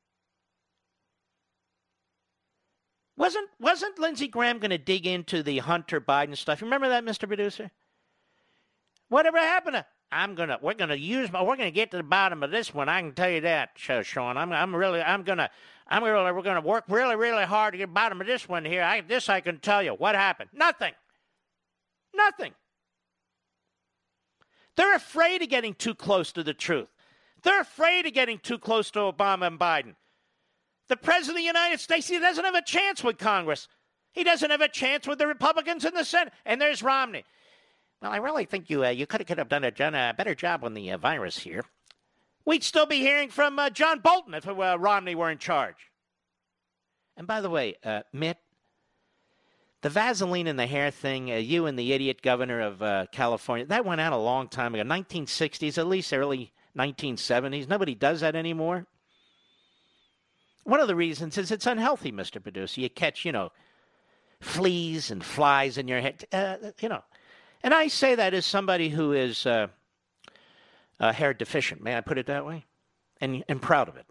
S1: Wasn't Lindsey Graham going to dig into the Hunter Biden stuff? You remember that, Mr. Producer? Whatever happened to? We're going to get to the bottom of this one. I can tell you that, Sean. We're going to work really, really hard to get to the bottom of this one here. I can tell you. What happened? Nothing. They're afraid of getting too close to the truth. They're afraid of getting too close to Obama and Biden. The President of the United States, he doesn't have a chance with Congress. He doesn't have a chance with the Republicans in the Senate. And there's Romney. Well, I really think you could have done a better job on the virus here. We'd still be hearing from John Bolton if Romney were in charge. And by the way, Mitt, the Vaseline in the hair thing, you and the idiot governor of California, that went out a long time ago, 1960s, at least early 1970s. Nobody does that anymore. One of the reasons is it's unhealthy, Mr. Producer. You catch, fleas and flies in your head, And I say that as somebody who is hair deficient. May I put it that way? And proud of it.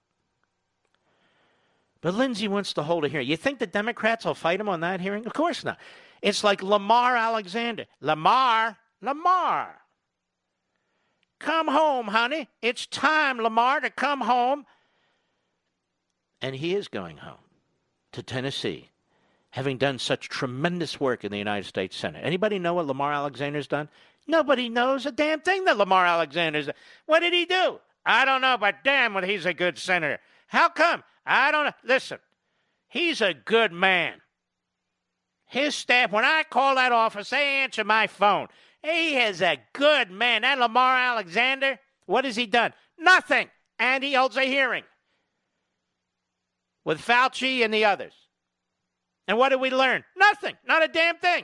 S1: But Lindsey wants to hold a hearing. You think the Democrats will fight him on that hearing? Of course not. It's like Lamar Alexander. Lamar. come home, honey. It's time, Lamar, to come home. And he is going home to Tennessee, having done such tremendous work in the United States Senate. Anybody know what Lamar Alexander's done? Nobody knows a damn thing that Lamar Alexander's done. What did he do? I don't know, but damn, well, he's a good senator. How come? I don't know. Listen, he's a good man. His staff, when I call that office, they answer my phone. He is a good man. That Lamar Alexander, what has he done? Nothing. And he holds a hearing with Fauci and the others. And what did we learn? Nothing. Not a damn thing.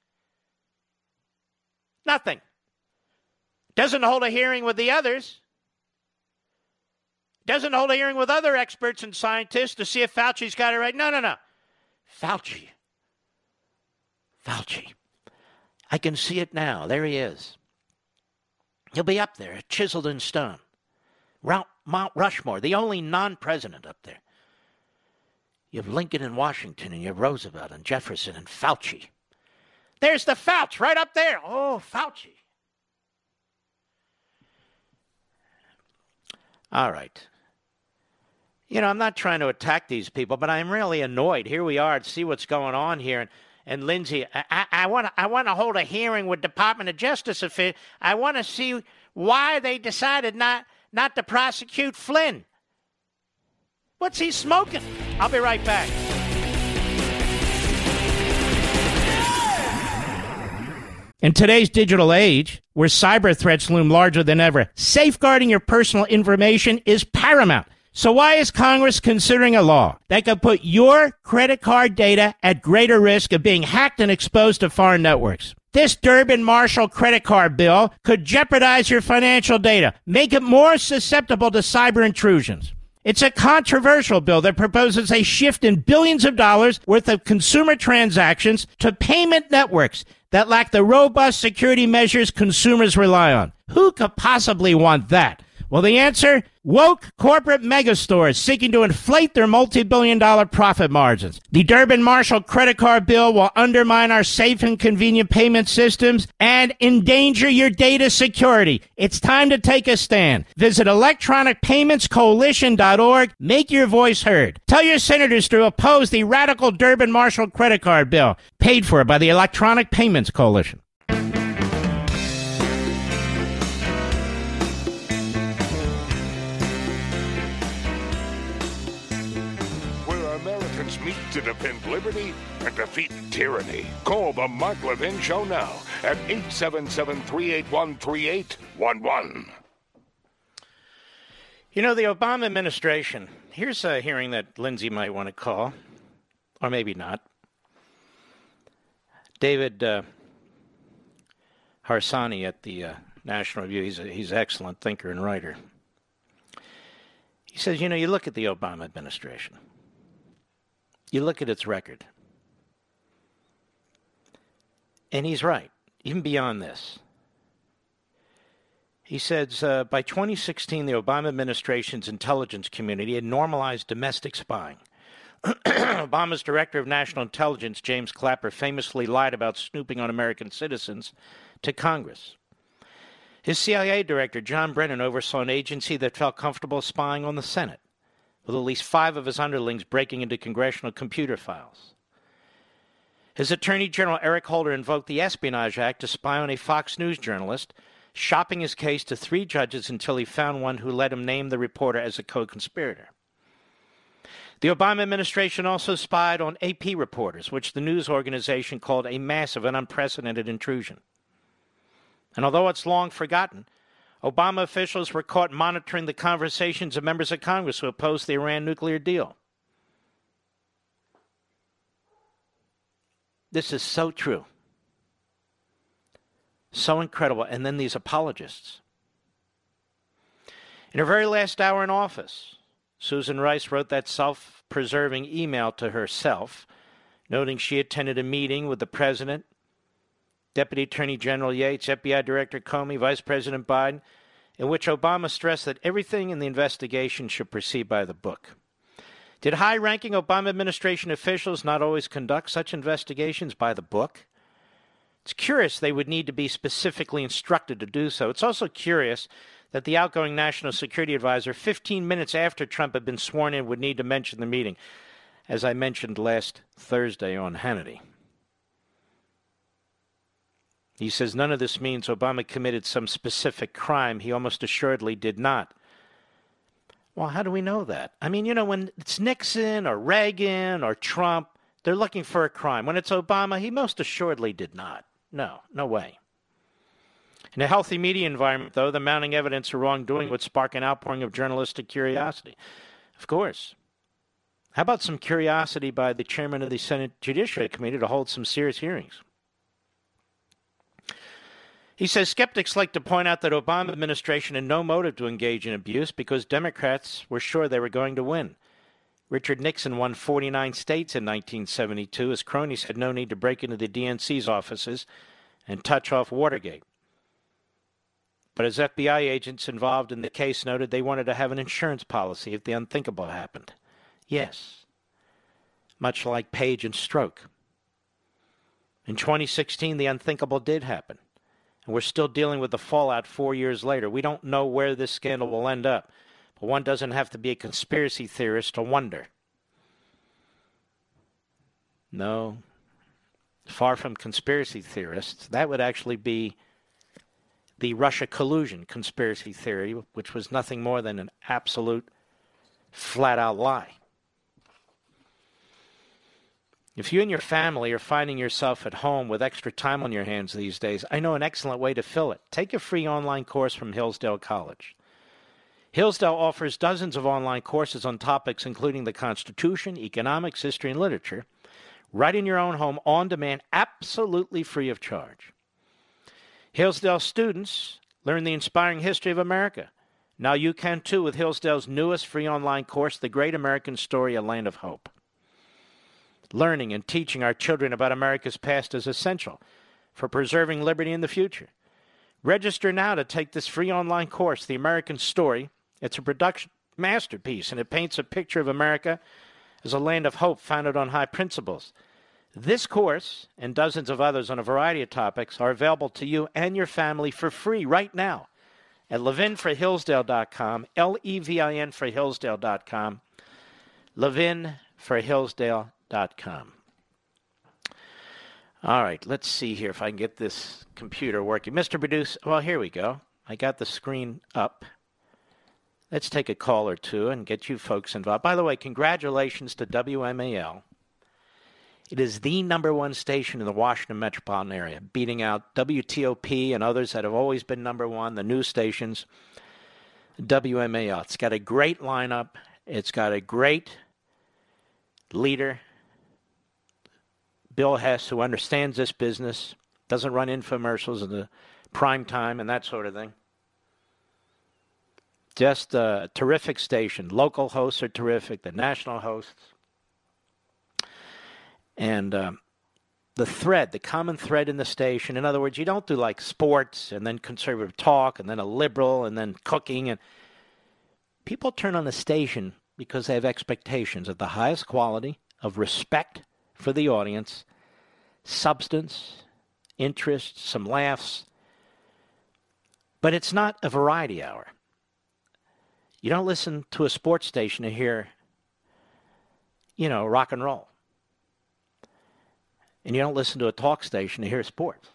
S1: Nothing. Doesn't hold a hearing with the others. Doesn't hold a hearing with other experts and scientists to see if Fauci's got it right. No. Fauci. I can see it now. There he is. He'll be up there, chiseled in stone. Mount Rushmore, the only non-president up there. You have Lincoln and Washington, and you have Roosevelt and Jefferson and Fauci. There's the Fauci right up there. Oh, Fauci. All right. You know, I'm not trying to attack these people, but I'm really annoyed. Here we are to see what's going on here. And Lindsay, I want to hold a hearing with Department of Justice officials. I want to see why they decided not to prosecute Flynn. What's he smoking? I'll be right back.
S5: In today's digital age, where cyber threats loom larger than ever, safeguarding your personal information is paramount. So why is Congress considering a law that could put your credit card data at greater risk of being hacked and exposed to foreign networks? This Durbin-Marshall credit card bill could jeopardize your financial data, make it more susceptible to cyber intrusions. It's a controversial bill that proposes a shift in billions of dollars worth of consumer transactions to payment networks that lack the robust security measures consumers rely on. Who could possibly want that? Well, the answer? Woke corporate megastores seeking to inflate their multi-billion-dollar profit margins. The Durbin-Marshall credit card bill will undermine our safe and convenient payment systems and endanger your data security. It's time to take a stand. Visit electronicpaymentscoalition.org. Make your voice heard. Tell your senators to oppose the radical Durbin-Marshall credit card bill, paid for by the Electronic Payments Coalition.
S2: Meet to defend liberty and defeat tyranny. Call the Mark Levin Show now at 877-381-3811.
S1: You know, the Obama administration, here's a hearing that Lindsay might want to call, or maybe not. David Harsanyi at the National Review, he's an excellent thinker and writer. He says, you know, you look at the Obama administration. You look at its record. And he's right, even beyond this. He says, by 2016, the Obama administration's intelligence community had normalized domestic spying. Obama's director of national intelligence, James Clapper, famously lied about snooping on American citizens to Congress. His CIA director, John Brennan, oversaw an agency that felt comfortable spying on the Senate, with at least 5 of his underlings breaking into congressional computer files. His Attorney General Eric Holder invoked the Espionage Act to spy on a Fox News journalist, shopping his case to 3 judges until he found one who let him name the reporter as a co-conspirator. The Obama administration also spied on AP reporters, which the news organization called a massive and unprecedented intrusion. And although it's long forgotten, Obama officials were caught monitoring the conversations of members of Congress who opposed the Iran nuclear deal. This is so true. So incredible. And then these apologists. In her very last hour in office, Susan Rice wrote that self-preserving email to herself, noting she attended a meeting with the President, Deputy Attorney General Yates, FBI Director Comey, Vice President Biden, in which Obama stressed that everything in the investigation should proceed by the book. Did high-ranking Obama administration officials not always conduct such investigations by the book? It's curious they would need to be specifically instructed to do so. It's also curious that the outgoing National Security Advisor, 15 minutes after Trump had been sworn in, would need to mention the meeting, as I mentioned last Thursday on Hannity. He says none of this means Obama committed some specific crime. He almost assuredly did not. Well, how do we know that? I mean, when it's Nixon or Reagan or Trump, they're looking for a crime. When it's Obama, he most assuredly did not. No way. In a healthy media environment, though, the mounting evidence of wrongdoing would spark an outpouring of journalistic curiosity. Of course. How about some curiosity by the chairman of the Senate Judiciary Committee to hold some serious hearings? He says skeptics like to point out that Obama administration had no motive to engage in abuse because Democrats were sure they were going to win. Richard Nixon won 49 states in 1972. His cronies had no need to break into the DNC's offices and touch off Watergate. But as FBI agents involved in the case noted, they wanted to have an insurance policy if the unthinkable happened. Yes, much like Page and Stroke. In 2016, the unthinkable did happen, and we're still dealing with the fallout 4 years later. We don't know where this scandal will end up, but one doesn't have to be a conspiracy theorist to wonder. No, far from conspiracy theorists. That would actually be the Russia collusion conspiracy theory, which was nothing more than an absolute flat-out lie. If you and your family are finding yourself at home with extra time on your hands these days, I know an excellent way to fill it. Take a free online course from Hillsdale College. Hillsdale offers dozens of online courses on topics including the Constitution, economics, history, and literature, right in your own home, on demand, absolutely free of charge. Hillsdale students learn the inspiring history of America. Now you can too with Hillsdale's newest free online course, The Great American Story, A Land of Hope. Learning and teaching our children about America's past is essential for preserving liberty in the future. Register now to take this free online course, The American Story. It's a production masterpiece, and it paints a picture of America as a land of hope founded on high principles. This course and dozens of others on a variety of topics are available to you and your family for free right now at levinforhillsdale.com, Levin for Hillsdale.com, levinforhillsdale.com. All right, let's see here if I can get this computer working. Mr. Producer, well, here we go. I got the screen up. Let's take a call or two and get you folks involved. By the way, congratulations to WMAL. It is the number one station in the Washington metropolitan area, beating out WTOP and others that have always been number one, the news stations. WMAL. It's got a great lineup. It's got a great leader, Bill Hess, who understands this business, doesn't run infomercials in the prime time and that sort of thing. Just a terrific station. Local hosts are terrific, the national hosts. And the common thread in the station, in other words, you don't do like sports and then conservative talk and then a liberal and then cooking. And people turn on the station because they have expectations of the highest quality, of respect for the audience, substance, interest, some laughs. But it's not a variety hour. You don't listen to a sports station to hear, rock and roll. And you don't listen to a talk station to hear sports.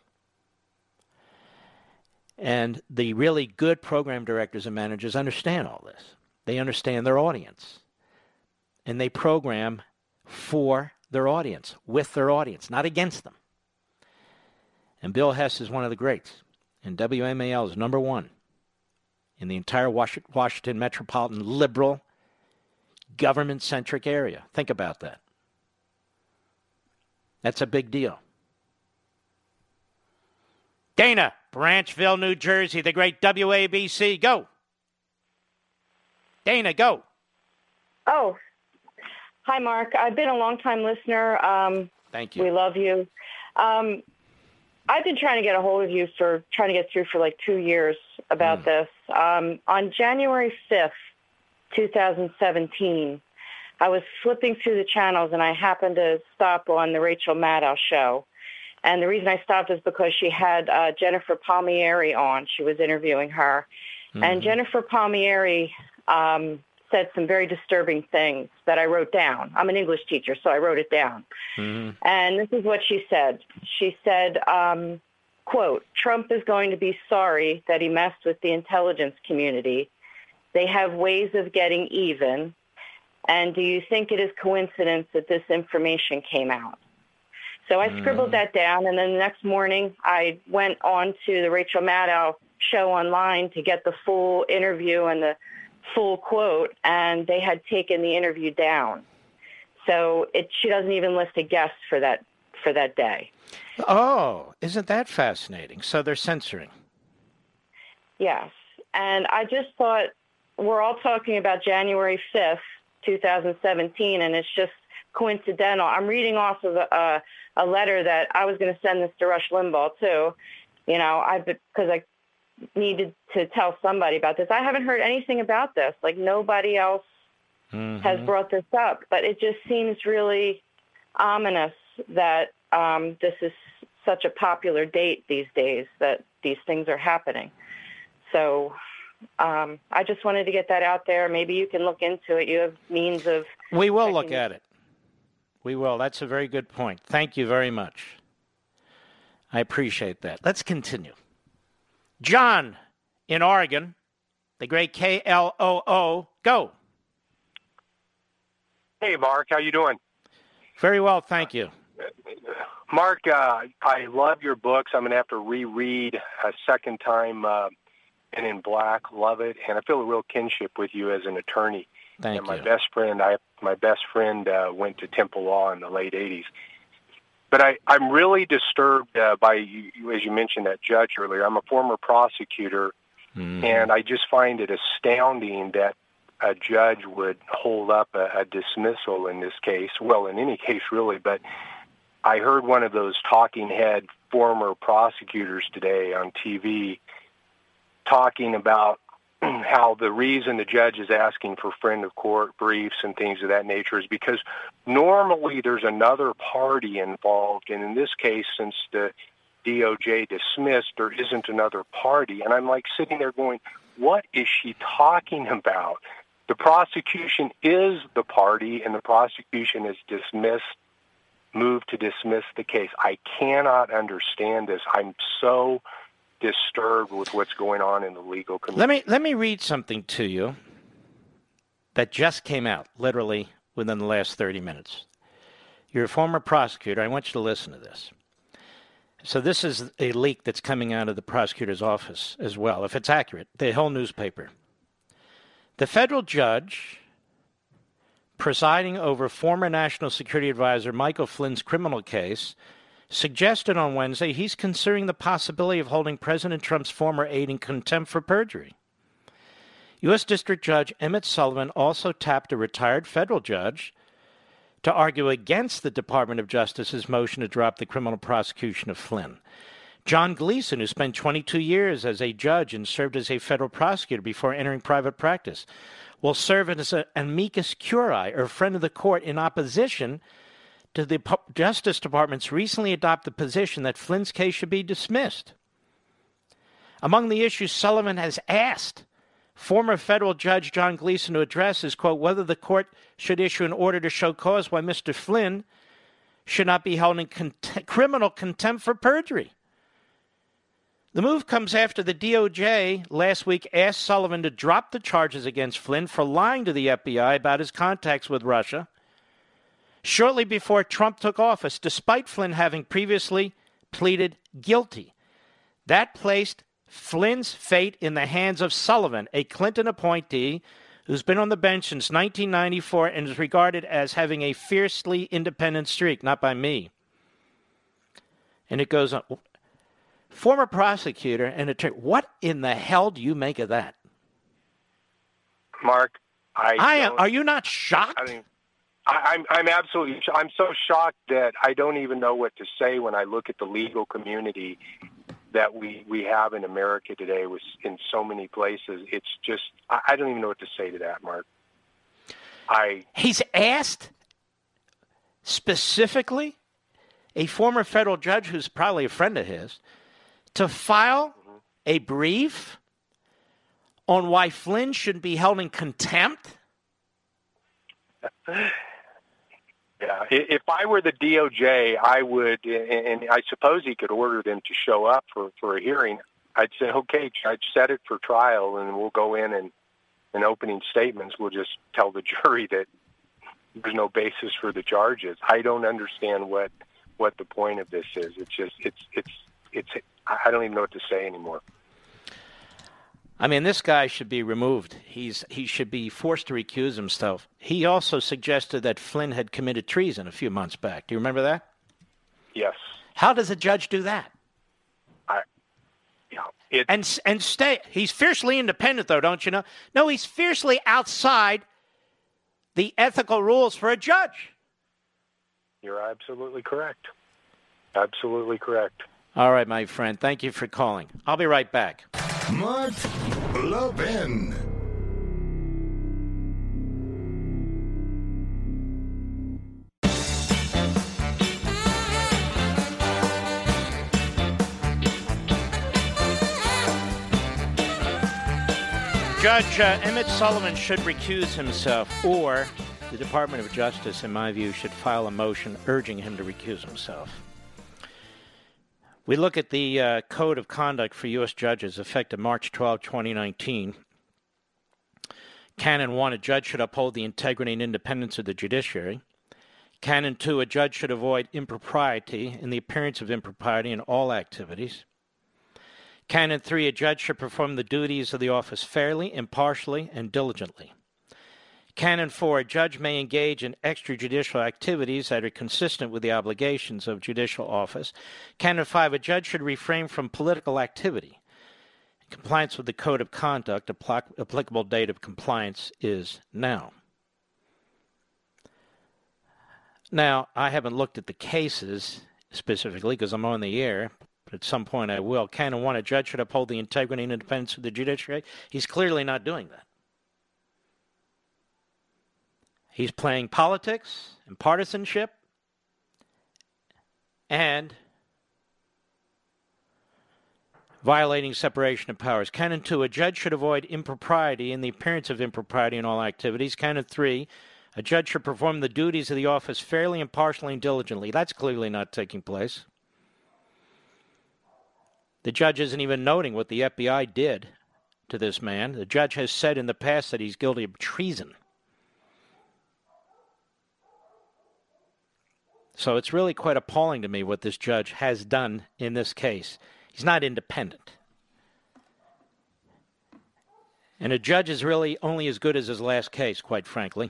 S1: And the really good program directors and managers understand all this. They understand their audience. And they program for their audience, with their audience, not against them. And Bill Hess is one of the greats. And WMAL is number one in the entire Washington metropolitan liberal, government-centric area. Think about that. That's a big deal. Dana, Branchville, New Jersey, the great WABC. Go. Dana, go.
S7: Oh, hi, Mark. I've been a long-time listener.
S1: Thank you.
S7: We love you. I've been trying to get a hold of you for 2 years about this. On January 5th, 2017, I was flipping through the channels, and I happened to stop on the Rachel Maddow show. And the reason I stopped is because she had Jennifer Palmieri on. She was interviewing her. Mm-hmm. And Jennifer Palmieri said some very disturbing things that I wrote down. I'm an English teacher, so I wrote it down. Mm-hmm. And this is what she said. She said, quote, Trump is going to be sorry that he messed with the intelligence community. They have ways of getting even. And do you think it is coincidence that this information came out? So I scribbled that down, and then the next morning I went on to the Rachel Maddow show online to get the full interview and the full quote, and they had taken the interview down. So she doesn't even list a guest for that day.
S1: Oh, isn't that fascinating? So they're censoring.
S7: Yes. And I just thought, we're all talking about January 5th, 2017, and it's just coincidental. I'm reading off of a letter that I was going to send this to Rush Limbaugh, too, because I needed to tell somebody about this. I haven't heard anything about this. Like, nobody else has brought this up. But it just seems really ominous that this is such a popular date these days, that these things are happening. So I just wanted to get that out there. Maybe you can look into it. You have means of...
S1: We will look at it. We will. That's a very good point. Thank you very much. I appreciate that. Let's continue. John in Oregon, the great KLOO. Go.
S8: Hey, Mark. How you doing?
S1: Very well, thank you.
S8: Mark, I love your books. I'm going to have to reread a second time Men in Black. Love it. And I feel a real kinship with you as an attorney.
S1: Thank
S8: and
S1: you.
S8: My best friend went to Temple Law in the late 80s. But I'm really disturbed by, as you mentioned, that judge earlier. I'm a former prosecutor, and I just find it astounding that a judge would hold up a dismissal in this case. Well, in any case, really. But I heard one of those talking head former prosecutors today on TV talking about how the reason the judge is asking for friend of court briefs and things of that nature is because normally there's another party involved, and in this case, since the DOJ dismissed, there isn't another party. And I'm like sitting there going, what is she talking about? The prosecution is the party, and the prosecution has moved to dismiss the case. I cannot understand this. I'm so disturbed with what's going on in the legal community.
S1: Let me read something to you that just came out, literally within the last 30 minutes. You're a former prosecutor. I want you to listen to this. So this is a leak that's coming out of the prosecutor's office as well, if it's accurate, the whole newspaper. The federal judge presiding over former National Security Advisor Michael Flynn's criminal case suggested on Wednesday he's considering the possibility of holding President Trump's former aide in contempt for perjury. U.S. District Judge Emmett Sullivan also tapped a retired federal judge to argue against the Department of Justice's motion to drop the criminal prosecution of Flynn. John Gleeson, who spent 22 years as a judge and served as a federal prosecutor before entering private practice, will serve as an amicus curiae, or friend of the court, in opposition to the Justice Department's recently adopted position that Flynn's case should be dismissed. Among the issues Sullivan has asked former federal judge John Gleeson to address is, quote, whether the court should issue an order to show cause why Mr. Flynn should not be held in criminal contempt for perjury. The move comes after the DOJ last week asked Sullivan to drop the charges against Flynn for lying to the FBI about his contacts with Russia shortly before Trump took office, despite Flynn having previously pleaded guilty. That placed Flynn's fate in the hands of Sullivan, a Clinton appointee who's been on the bench since 1994 and is regarded as having a fiercely independent streak, not by me. And it goes on. Former prosecutor and attorney, what in the hell do you make of that?
S8: Mark,
S1: are you not shocked?
S8: I mean, I'm absolutely. I'm so shocked that I don't even know what to say when I look at the legal community that we have in America today, in so many places. It's just I don't even know what to say to that, Mark.
S1: He's asked specifically a former federal judge who's probably a friend of his, to file a brief on why Flynn should be held in contempt?
S8: Yeah, if I were the DOJ, I would, and I suppose he could order them to show up for a hearing. I'd say, okay, Judge, set it for trial, and we'll go in opening statements, we'll just tell the jury that there's no basis for the charges. I don't understand what the point of this is. It's just, it's. I don't even know what to say anymore.
S1: I mean, this guy should be removed. He should be forced to recuse himself. He also suggested that Flynn had committed treason a few months back. Do you remember that?
S8: Yes.
S1: How does a judge do that? And stay. He's fiercely independent, though, don't you know? No, he's fiercely outside the ethical rules for a judge.
S8: You're absolutely correct. Absolutely correct.
S1: All right, my friend. Thank you for calling. I'll be right back.
S2: Mark Levin.
S1: Judge Emmett Sullivan should recuse himself, or the Department of Justice, in my view, should file a motion urging him to recuse himself. We look at the Code of Conduct for U.S. Judges, effective March 12, 2019. Canon 1, a judge should uphold the integrity and independence of the judiciary. Canon 2, a judge should avoid impropriety and the appearance of impropriety in all activities. Canon 3, a judge should perform the duties of the office fairly, impartially, and diligently. Canon 4, a judge may engage in extrajudicial activities that are consistent with the obligations of judicial office. Canon 5, a judge should refrain from political activity. In compliance with the Code of Conduct, applicable date of compliance is now. Now, I haven't looked at the cases specifically because I'm on the air, but at some point I will. Canon 1, a judge should uphold the integrity and independence of the judiciary. He's clearly not doing that. He's playing politics and partisanship and violating separation of powers. Canon 2, a judge should avoid impropriety and the appearance of impropriety in all activities. Canon 3, a judge should perform the duties of the office fairly, impartially, and diligently. That's clearly not taking place. The judge isn't even noting what the FBI did to this man. The judge has said in the past that he's guilty of treason. So it's really quite appalling to me what this judge has done in this case. He's not independent. And a judge is really only as good as his last case, quite frankly.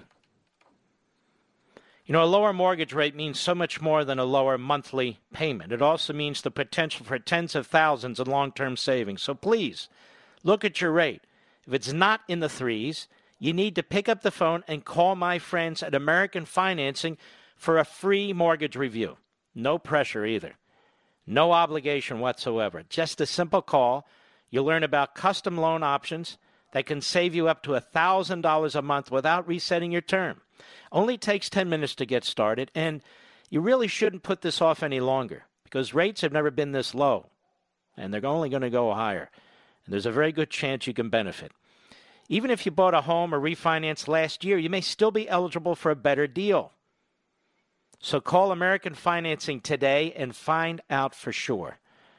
S1: You know, a lower mortgage rate means so much more than a lower monthly payment. It also means the potential for tens of thousands in long-term savings. So please, look at your rate. If it's not in the threes, you need to pick up the phone and call my friends at American Financing for a free mortgage review. No pressure either. No obligation whatsoever. Just a simple call. You'll learn about custom loan options that can save you up to $1,000 a month without resetting your term. Only takes 10 minutes to get started, and you really shouldn't put this off any longer because rates have never been this low, and they're only going to go higher. And there's a very good chance you can benefit. Even if you bought a home or refinanced last year, you may still be eligible for a better deal. So call American Financing today and find out for sure.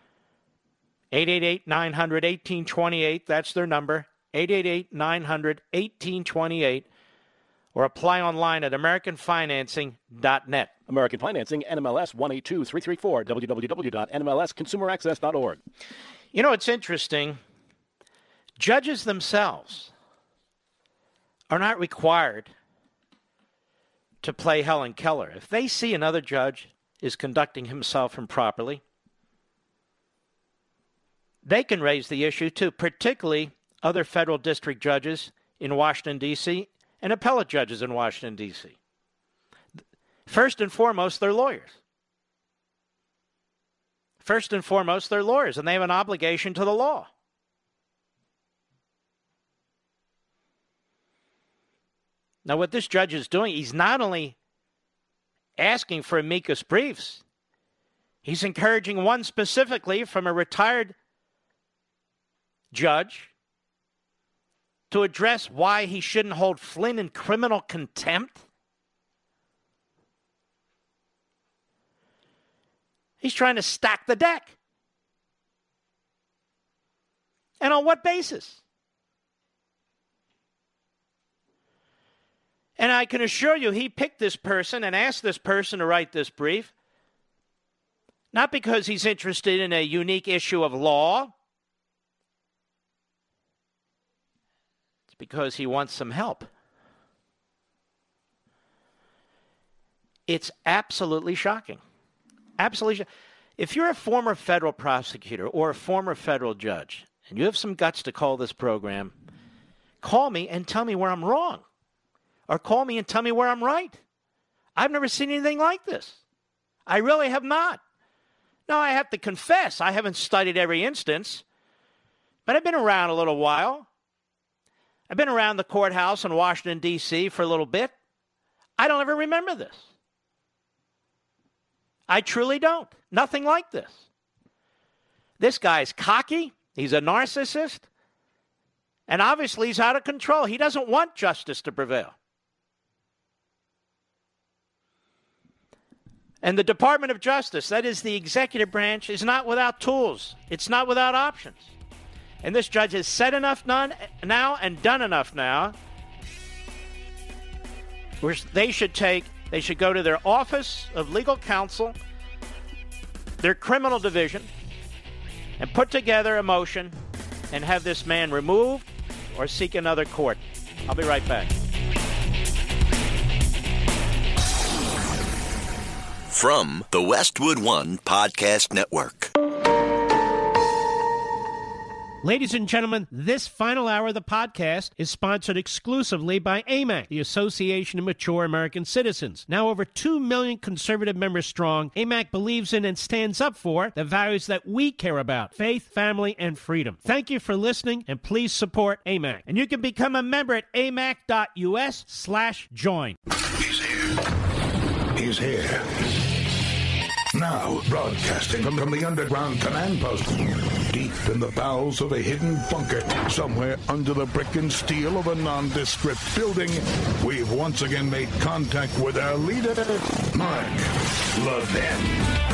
S1: 888-900-1828, that's their number, 888-900-1828, or apply online at AmericanFinancing.net.
S9: American Financing, NMLS 182334, www.nmlsconsumeraccess.org.
S1: You know, it's interesting. Judges themselves are not required to play Helen Keller. If they see another judge is conducting himself improperly, they can raise the issue too, particularly other federal district judges in Washington, D.C., and appellate judges in Washington, D.C. First and foremost, they're lawyers. First and foremost, they're lawyers, and they have an obligation to the law. Now, what this judge is doing, he's not only asking for amicus briefs, He's encouraging one specifically from a retired judge to address why he shouldn't hold Flynn in criminal contempt. He's trying to stack the deck. And on what basis? And I can assure you he picked this person and asked this person to write this brief, not because he's interested in a unique issue of law. It's because he wants some help. It's absolutely shocking. Absolutely. If you're a former federal prosecutor or a former federal judge and you have some guts to call this program, call me and tell me where I'm wrong. Or call me and tell me where I'm right. I've never seen anything like this. I really have not. Now, I have to confess, I haven't studied every instance, but I've been around a little while. I've been around the courthouse in Washington, D.C. for a little bit. I don't ever remember this. I truly don't. Nothing like this. This guy's cocky. He's a narcissist. And obviously he's out of control. He doesn't want justice to prevail. And the Department of Justice, that is the executive branch, is not without tools. It's not without options. And this judge has said enough now and done enough now. They should go to their Office of Legal Counsel, their criminal division, and put together a motion and have this man removed or seek another court. I'll be right back.
S6: From the Westwood One Podcast Network.
S5: Ladies and gentlemen, this final hour of the podcast is sponsored exclusively by AMAC, the Association of Mature American Citizens. Now over 2 million conservative members strong, AMAC believes in and stands up for the values that we care about: faith, family, and freedom. Thank you for listening, and please support AMAC. And you can become a member at amac.us/join.
S2: He's here. He's here. Now, broadcasting from the underground command post, deep in the bowels of a hidden bunker, somewhere under the brick and steel of a nondescript building, we've once again made contact with our leader, Mark Levin.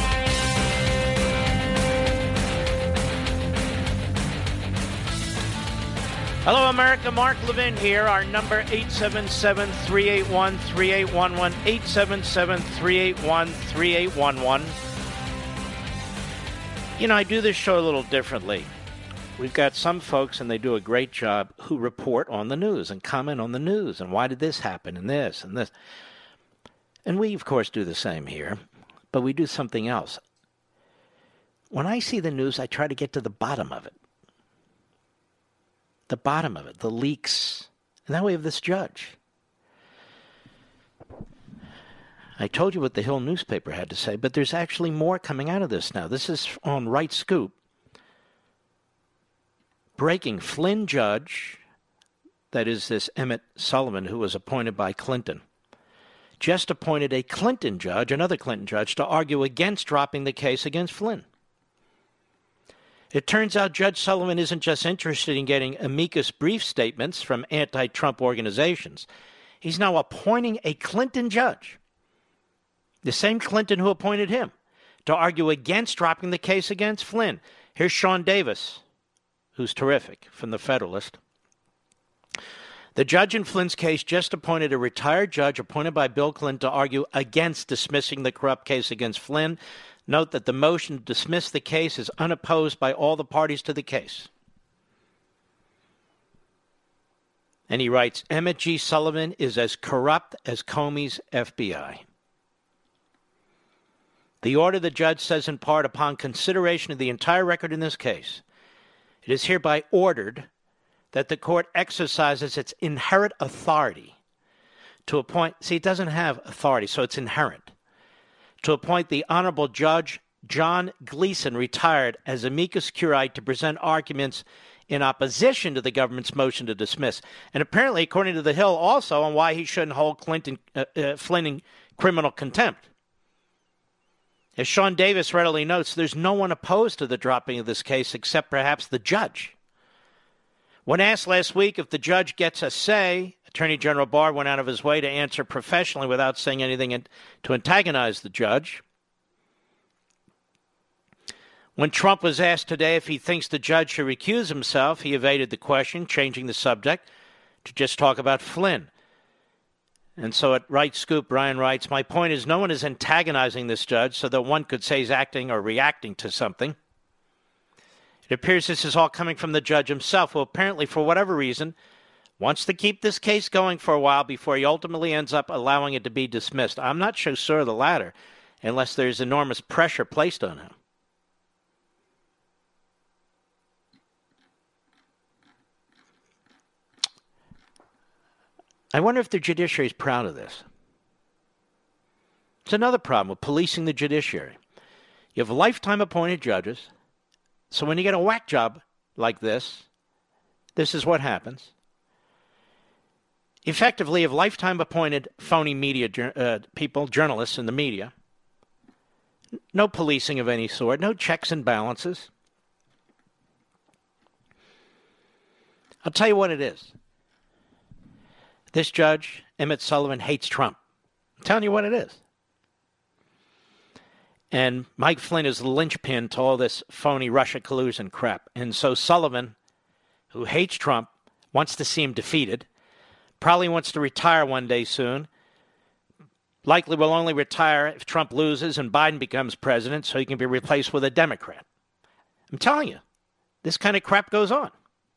S1: Hello, America. Mark Levin here. Our number, 877-381-3811, 877-381-3811. You know, I do this show a little differently. We've got some folks, and they do a great job, who report on the news and comment on the news, and why did this happen, and this, and this. And we, of course, do the same here, but we do something else. When I see the news, I try to get to the bottom of it. The bottom of it, the leaks. And now we have this judge. I told you what the Hill newspaper had to say, but there's actually more coming out of this now. This is on Right Scoop. Breaking: Flynn judge, that is this Emmett Sullivan, who was appointed by Clinton, just appointed a Clinton judge, another Clinton judge, to argue against dropping the case against Flynn. It turns out Judge Sullivan isn't just interested in getting amicus brief statements from anti-Trump organizations. He's now appointing a Clinton judge, the same Clinton who appointed him, to argue against dropping the case against Flynn. Here's Sean Davis, who's terrific, from The Federalist. The judge in Flynn's case just appointed a retired judge appointed by Bill Clinton to argue against dismissing the corrupt case against Flynn. Note that the motion to dismiss the case is unopposed by all the parties to the case. And he writes, Emmett G. Sullivan is as corrupt as Comey's FBI. The order, the judge says in part, upon consideration of the entire record in this case, it is hereby ordered that the court exercises its inherent authority to appoint, see, it doesn't have authority, so it's inherent, to appoint the Honorable Judge John Gleeson, retired, as amicus curiae to present arguments in opposition to the government's motion to dismiss. And apparently, according to The Hill, also on why he shouldn't hold Flynn in criminal contempt. As Sean Davis readily notes, there's no one opposed to the dropping of this case except perhaps the judge. When asked last week if the judge gets a say, Attorney General Barr went out of his way to answer professionally without saying anything to antagonize the judge. When Trump was asked today if he thinks the judge should recuse himself, he evaded the question, changing the subject to just talk about Flynn. And so at Right Scoop, Brian writes, my point is no one is antagonizing this judge so that one could say he's acting or reacting to something. It appears this is all coming from the judge himself, who apparently, for whatever reason, wants to keep this case going for a while before he ultimately ends up allowing it to be dismissed. I'm not so sure of the latter, unless there's enormous pressure placed on him. I wonder if the judiciary is proud of this. It's another problem with policing the judiciary. You have lifetime appointed judges, so when you get a whack job like this is what happens. Effectively, you have lifetime appointed phony media people, journalists in the media. No policing of any sort, no checks and balances. I'll tell you what it is. This judge, Emmett Sullivan, hates Trump. I'm telling you what it is. And Mike Flynn is the linchpin to all this phony Russia collusion crap. And so Sullivan, who hates Trump, wants to see him defeated, probably wants to retire one day soon, likely will only retire if Trump loses and Biden becomes president so he can be replaced with a Democrat. I'm telling you, this kind of crap goes on.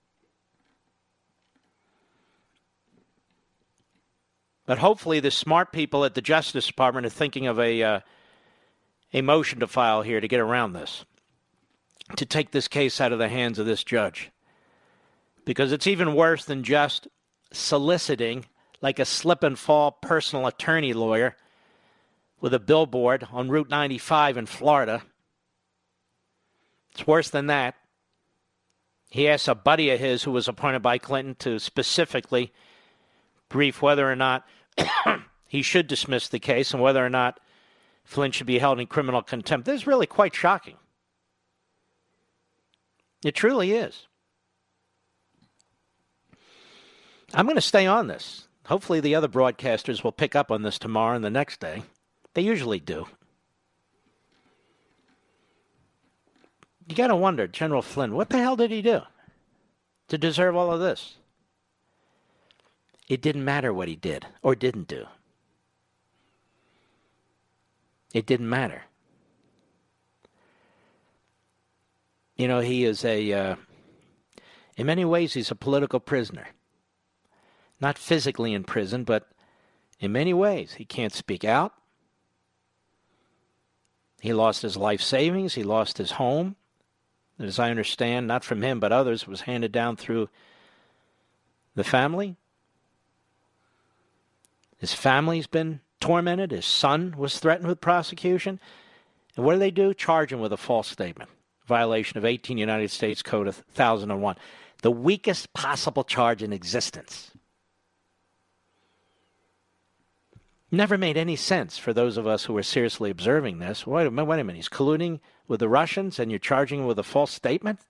S1: But hopefully the smart people at the Justice Department are thinking of a motion to file here to get around this, to take this case out of the hands of this judge. Because it's even worse than just soliciting, like a slip-and-fall personal attorney lawyer with a billboard on Route 95 in Florida. It's worse than that. He asked a buddy of his who was appointed by Clinton to specifically brief whether or not he should dismiss the case and whether or not Flynn should be held in criminal contempt. This is really quite shocking. It truly is. I'm going to stay on this. Hopefully the other broadcasters will pick up on this tomorrow and the next day. They usually do. You got to wonder, General Flynn, what the hell did he do to deserve all of this? It didn't matter what he did or didn't do. It didn't matter. You know, he is in many ways, he's a political prisoner. Not physically in prison, but in many ways. He can't speak out. He lost his life savings. He lost his home. As I understand, not from him, but others, was handed down through the family. His family's been tormented. His son was threatened with prosecution. And what do? Charge him with a false statement. Violation of 18 United States Code of 1001. The weakest possible charge in existence. Never made any sense for those of us who were seriously observing this. Wait a minute. He's colluding with the Russians and you're charging him with a false statement?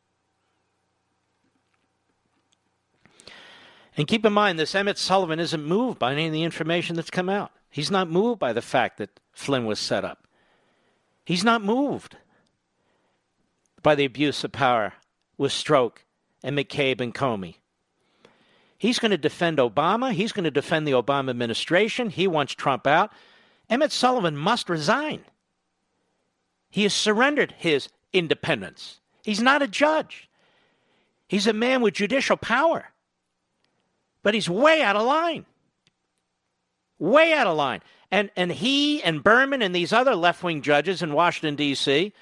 S1: And keep in mind, this Emmett Sullivan isn't moved by any of the information that's come out. He's not moved by the fact that Flynn was set up. He's not moved by the abuse of power with Strzok and McCabe and Comey. He's going to defend Obama. He's going to defend the Obama administration. He wants Trump out. Emmett Sullivan must resign. He has surrendered his independence. He's not a judge. He's a man with judicial power. But he's way out of line. Way out of line. And he and Berman and these other left-wing judges in Washington, D.C.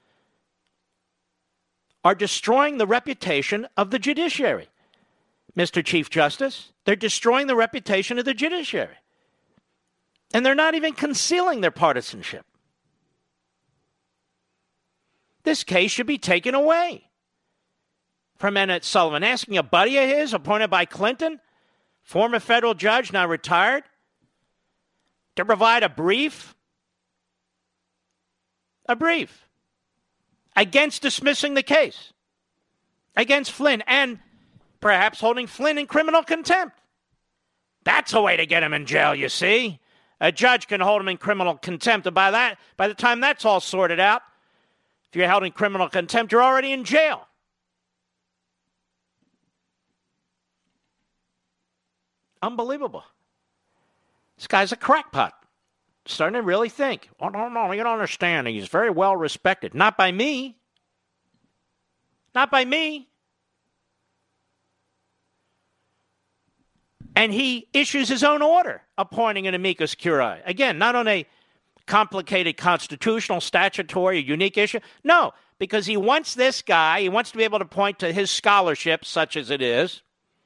S1: are destroying the reputation of the judiciary. Mr. Chief Justice, they're destroying the reputation of the judiciary. And they're not even concealing their partisanship. This case should be taken away from Emmett Sullivan. Asking a buddy of his, appointed by Clinton, former federal judge, now retired, to provide a brief a brief against dismissing the case against Flynn and perhaps holding Flynn in criminal contempt. That's a way to get him in jail, you see. A judge can hold him in criminal contempt, and by the time that's all sorted out, if you're held in criminal contempt, you're already in jail. Unbelievable. This guy's a crackpot. Starting to really think, oh, no, you don't understand. He's very well respected. Not by me. Not by me. And he issues his own order appointing an amicus curiae. Again, not on a complicated constitutional, statutory, or unique issue. No, because he wants this guy, he wants to be able to point to his scholarship, such as it is,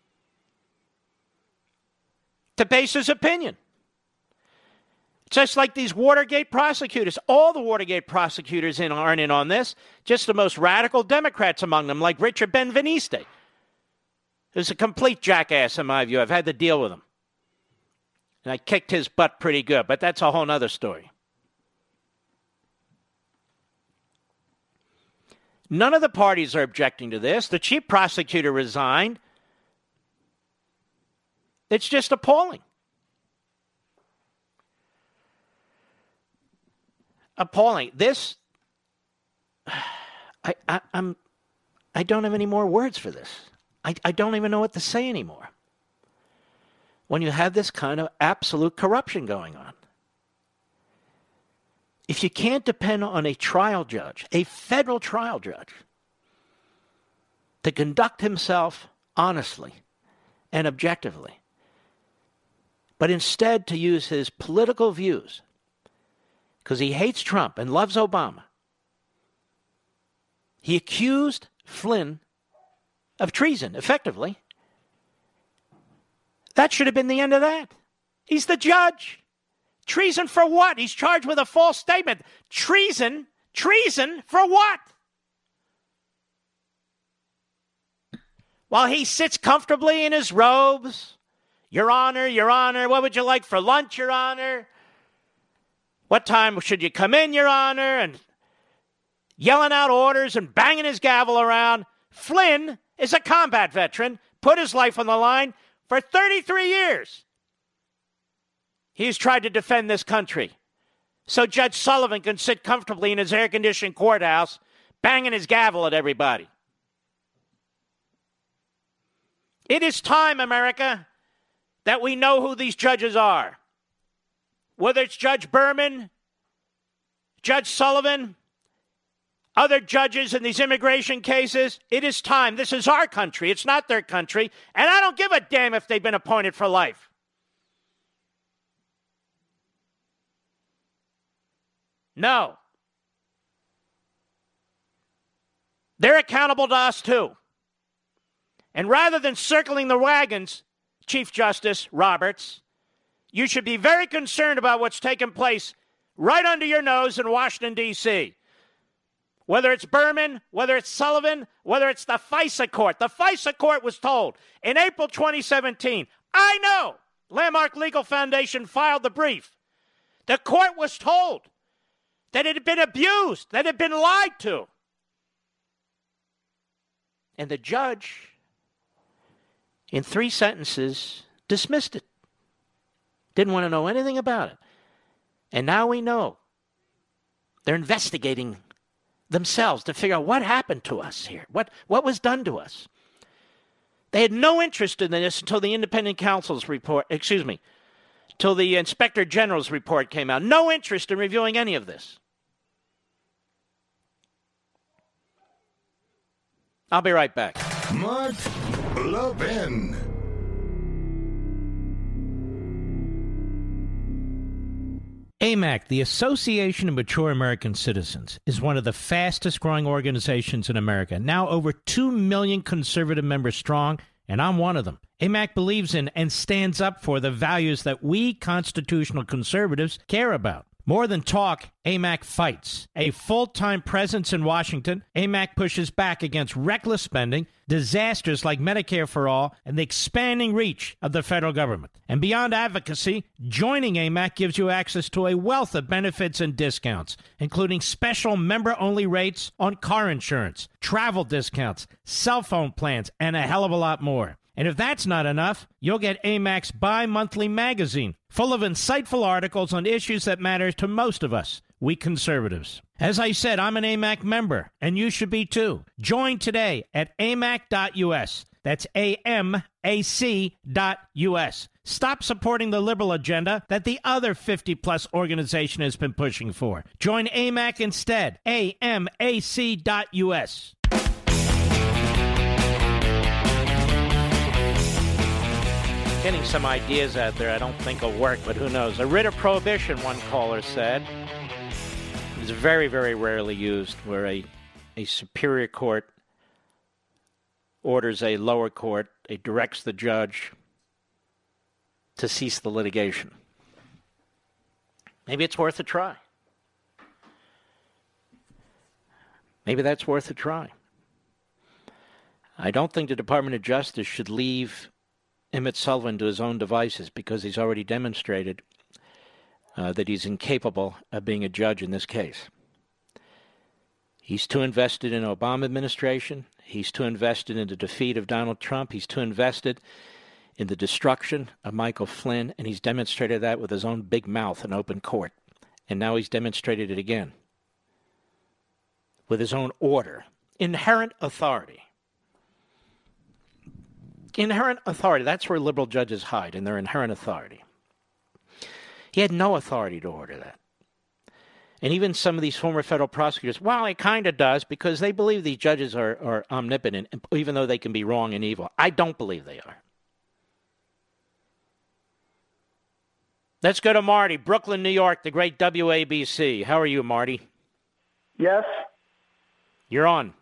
S1: to base his opinion. Just like these Watergate prosecutors. All the Watergate prosecutors aren't in on this. Just the most radical Democrats among them, like Richard Benveniste, who's a complete jackass in my view. I've had to deal with him. And I kicked his butt pretty good, but that's a whole other story. None of the parties are objecting to this. The chief prosecutor resigned. It's just appalling. Appalling. This, I don't have any more words for this. I don't even know what to say anymore. When you have this kind of absolute corruption going on. If you can't depend on a trial judge, a federal trial judge, to conduct himself honestly and objectively, but instead to use his political views, because he hates Trump and loves Obama, he accused Flynn of treason, effectively. That should have been the end of that. He's the judge. Treason for what? He's charged with a false statement. Treason for what? While he sits comfortably in his robes. Your Honor, what would you like for lunch, Your Honor? What time should you come in, Your Honor? And yelling out orders and banging his gavel around. Flynn is a combat veteran, put his life on the line for 33 years. He's tried to defend this country so Judge Sullivan can sit comfortably in his air-conditioned courthouse banging his gavel at everybody. It is time, America, that we know who these judges are. Whether it's Judge Berman, Judge Sullivan, other judges in these immigration cases, it is time. This is our country. It's not their country. And I don't give a damn if they've been appointed for life. No. They're accountable to us, too. And rather than circling the wagons, Chief Justice Roberts, you should be very concerned about what's taking place right under your nose in Washington, D.C., whether it's Berman, whether it's Sullivan, whether it's the FISA court. The FISA court was told in April 2017, I know, Landmark Legal Foundation filed the brief. The court was told that it had been abused, that it had been lied to. And the judge, in 3 sentences, dismissed it. Didn't want to know anything about it. And now we know. They're investigating themselves to figure out what happened to us here. What was done to us? They had no interest in this until the independent counsel's report, till the Inspector General's report came out. No interest in reviewing any of this. I'll be right back.
S2: Mark Levin.
S5: AMAC, the Association of Mature American Citizens, is one of the fastest growing organizations in America. Now over 2 million conservative members strong, and I'm one of them. AMAC believes in and stands up for the values that we constitutional conservatives care about. More than talk, AMAC fights. A full-time presence in Washington, AMAC pushes back against reckless spending, disasters like Medicare for All, and the expanding reach of the federal government. And beyond advocacy, joining AMAC gives you access to a wealth of benefits and discounts, including special member-only rates on car insurance, travel discounts, cell phone plans, and a hell of a lot more. And if that's not enough, you'll get AMAC's bi-monthly magazine, full of insightful articles on issues that matter to most of us, we conservatives. As I said, I'm an AMAC member, and you should be too. Join today at amac.us. That's AMAC.us. Stop supporting the liberal agenda that the other 50-plus organization has been pushing for. Join AMAC instead. AMAC.us.
S1: Getting some ideas out there I don't think will work, but who knows. A writ of prohibition, one caller said, is very, very rarely used where a superior court orders a lower court, it directs the judge to cease the litigation. Maybe it's worth a try. Maybe that's worth a try. I don't think the Department of Justice should leave Emmett Sullivan to his own devices because he's already demonstrated that he's incapable of being a judge in this case. He's too invested in the Obama administration. He's too invested in the defeat of Donald Trump. He's too invested in the destruction of Michael Flynn, and he's demonstrated that with his own big mouth in open court. And now he's demonstrated it again with his own order. Inherent authority. Inherent authority. That's where liberal judges hide, in their inherent authority. He had no authority to order that. And even some of these former federal prosecutors, well, it kind of does, because they believe these judges are omnipotent, even though they can be wrong and evil. I don't believe they are. Let's go to Marty, Brooklyn, New York, the great WABC. How are you, Marty?
S10: Yes.
S1: You're on.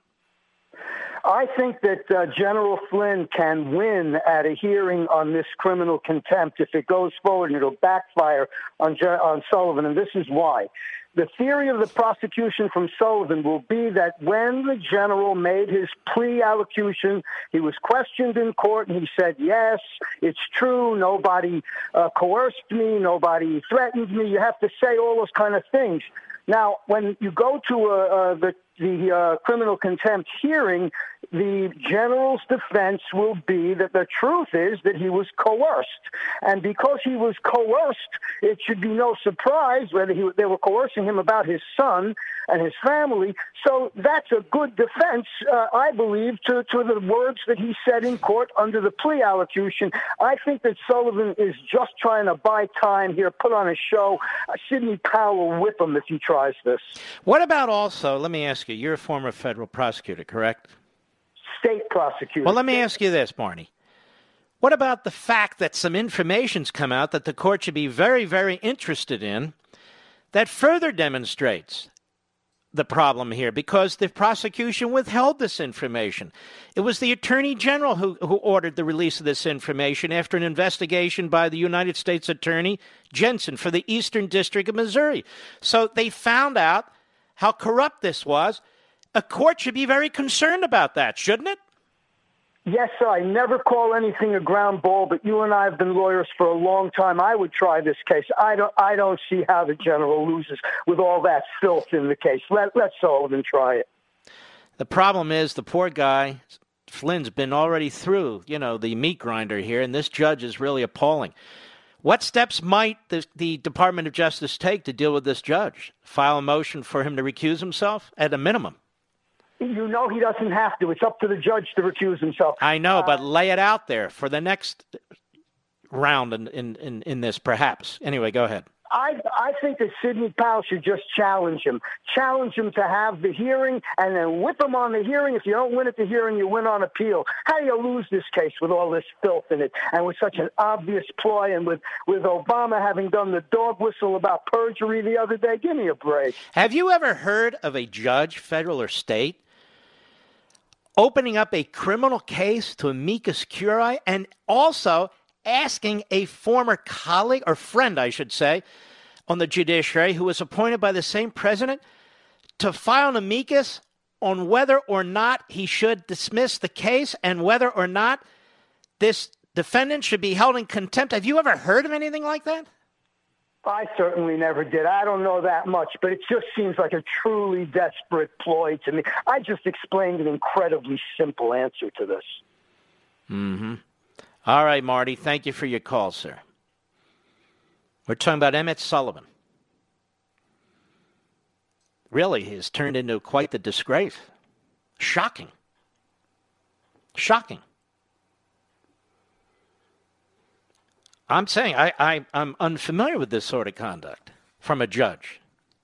S10: I think that General Flynn can win at a hearing on this criminal contempt if it goes forward, and it'll backfire on Sullivan, and this is why. The theory of the prosecution from Sullivan will be that when the general made his plea allocution, he was questioned in court, and he said, yes, it's true, nobody coerced me, nobody threatened me. You have to say all those kind of things. Now, when you go to the criminal contempt hearing, the general's defense will be that the truth is that he was coerced. And because he was coerced, it should be no surprise whether they were coercing him about his son and his family. So that's a good defense, I believe, to the words that he said in court under the plea allocution. I think that Sullivan is just trying to buy time here, put on a show. Sidney Powell will whip him if he tries this.
S1: What about also, let me ask you, you're a former federal prosecutor, correct?
S10: State prosecutor.
S1: Well, let me ask you this, Marty. What about the fact that some information's come out that the court should be very, very interested in that further demonstrates the problem here, because the prosecution withheld this information? It was the Attorney General who ordered the release of this information after an investigation by the United States Attorney Jensen for the Eastern District of Missouri. So they found out how corrupt this was. A court should be very concerned about that, shouldn't it?
S10: Yes, sir. I never call anything a ground ball, but you and I have been lawyers for a long time. I would try this case. I don't see how the general loses with all that filth in the case. Let Sullivan try it.
S1: The problem is the poor guy, Flynn's been already through, the meat grinder here, and this judge is really appalling. What steps might the Department of Justice take to deal with this judge? File a motion for him to recuse himself at a minimum?
S10: You know he doesn't have to. It's up to the judge to recuse himself.
S1: I know, but lay it out there for the next round in this, perhaps. Anyway, go ahead.
S10: I think that Sidney Powell should just challenge him to have the hearing, and then whip him on the hearing. If you don't win at the hearing, you win on appeal. How do you lose this case with all this filth in it, and with such an obvious ploy, and with Obama having done the dog whistle about perjury the other day? Give me a break.
S1: Have you ever heard of a judge, federal or state, opening up a criminal case to amicus curiae and also asking a former colleague, or friend, I should say, on the judiciary who was appointed by the same president to file an amicus on whether or not he should dismiss the case and whether or not this defendant should be held in contempt. Have you ever heard of anything like that?
S10: I certainly never did. I don't know that much, but it just seems like a truly desperate ploy to me. I just explained an incredibly simple answer to this.
S1: Mm-hmm. All right, Marty. Thank you for your call, sir. We're talking about Emmett Sullivan. Really, he has turned into quite the disgrace. Shocking. Shocking. I'm saying I'm unfamiliar with this sort of conduct from a judge.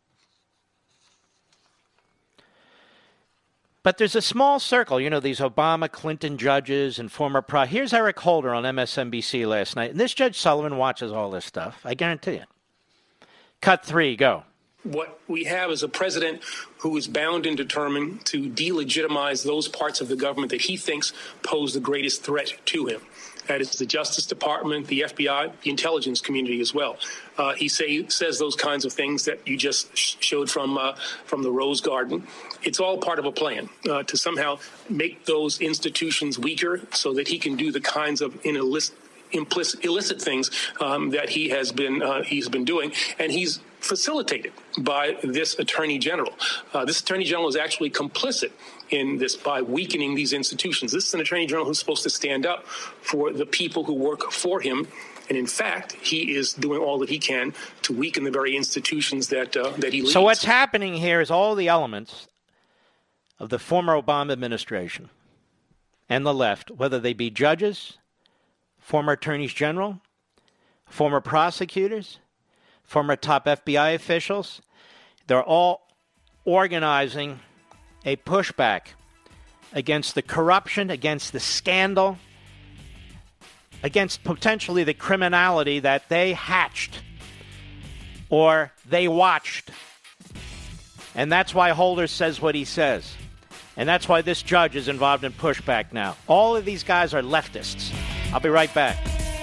S1: But there's a small circle, these Obama, Clinton judges and former Here's Eric Holder on MSNBC last night. And this Judge Sullivan watches all this stuff. I guarantee you. Cut 3, go.
S11: What we have is a president who is bound and determined to delegitimize those parts of the government that he thinks pose the greatest threat to him. That is the Justice Department, the FBI, the intelligence community as well. He says those kinds of things that you just showed from the Rose Garden. It's all part of a plan to somehow make those institutions weaker so that he can do the kinds of illicit things that he's been doing, and he's facilitated by this Attorney General. This Attorney General is actually complicit in this by weakening these institutions. This is an Attorney General who's supposed to stand up for the people who work for him. And in fact, he is doing all that he can to weaken the very institutions that he leads.
S1: So what's happening here is all the elements of the former Obama administration and the left, whether they be judges, former attorneys general, former prosecutors, former top FBI officials, they're all organizing a pushback against the corruption, against the scandal, against potentially the criminality that they hatched or they watched. And that's why Holder says what he says. And that's why this judge is involved in pushback now. All of these guys are leftists. I'll be right back.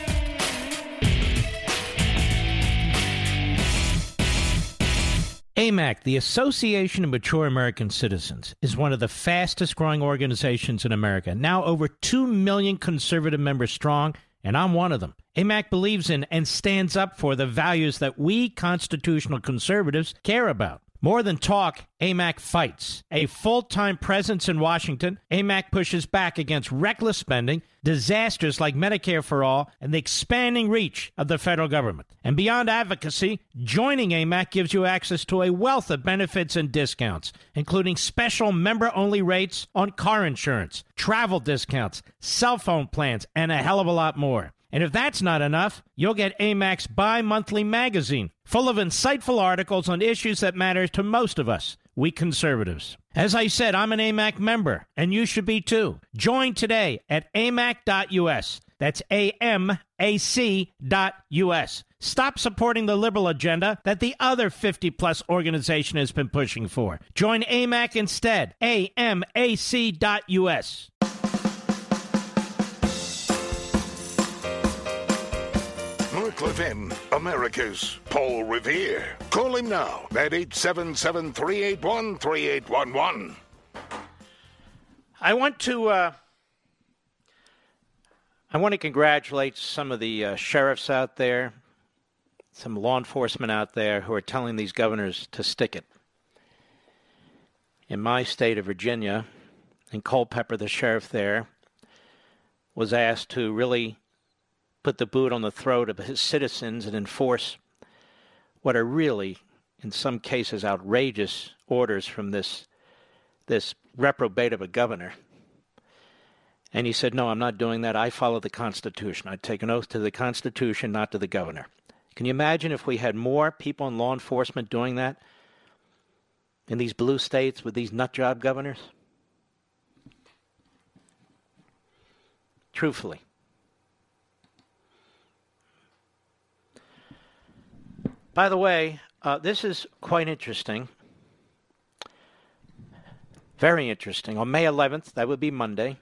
S5: AMAC, the Association of Mature American Citizens, is one of the fastest growing organizations in America. Now over 2 million conservative members strong, and I'm one of them. AMAC believes in and stands up for the values that we constitutional conservatives care about. More than talk, AMAC fights. A full-time presence in Washington, AMAC pushes back against reckless spending, disasters like Medicare for All, and the expanding reach of the federal government. And beyond advocacy, joining AMAC gives you access to a wealth of benefits and discounts, including special member-only rates on car insurance, travel discounts, cell phone plans, and a hell of a lot more. And if that's not enough, you'll get AMAC's bi-monthly magazine, full of insightful articles on issues that matter to most of us, we conservatives. As I said, I'm an AMAC member, and you should be too. Join today at amac.us. That's AMAC.us. Stop supporting the liberal agenda that the other 50-plus organization has been pushing for. Join AMAC instead. AMAC.us.
S2: Mark Levin, America's Paul Revere. Call him now at 877-381-3811.
S1: I want to congratulate some of the sheriffs out there, some law enforcement out there who are telling these governors to stick it. In my state of Virginia, in Culpeper, the sheriff there was asked to really put the boot on the throat of his citizens and enforce what are really, in some cases, outrageous orders from this reprobate of a governor. And he said, no, I'm not doing that. I follow the Constitution. I take an oath to the Constitution, not to the governor. Can you imagine if we had more people in law enforcement doing that in these blue states with these nutjob governors? Truthfully. By the way, this is quite interesting. Very interesting. On May 11th, that would be Monday.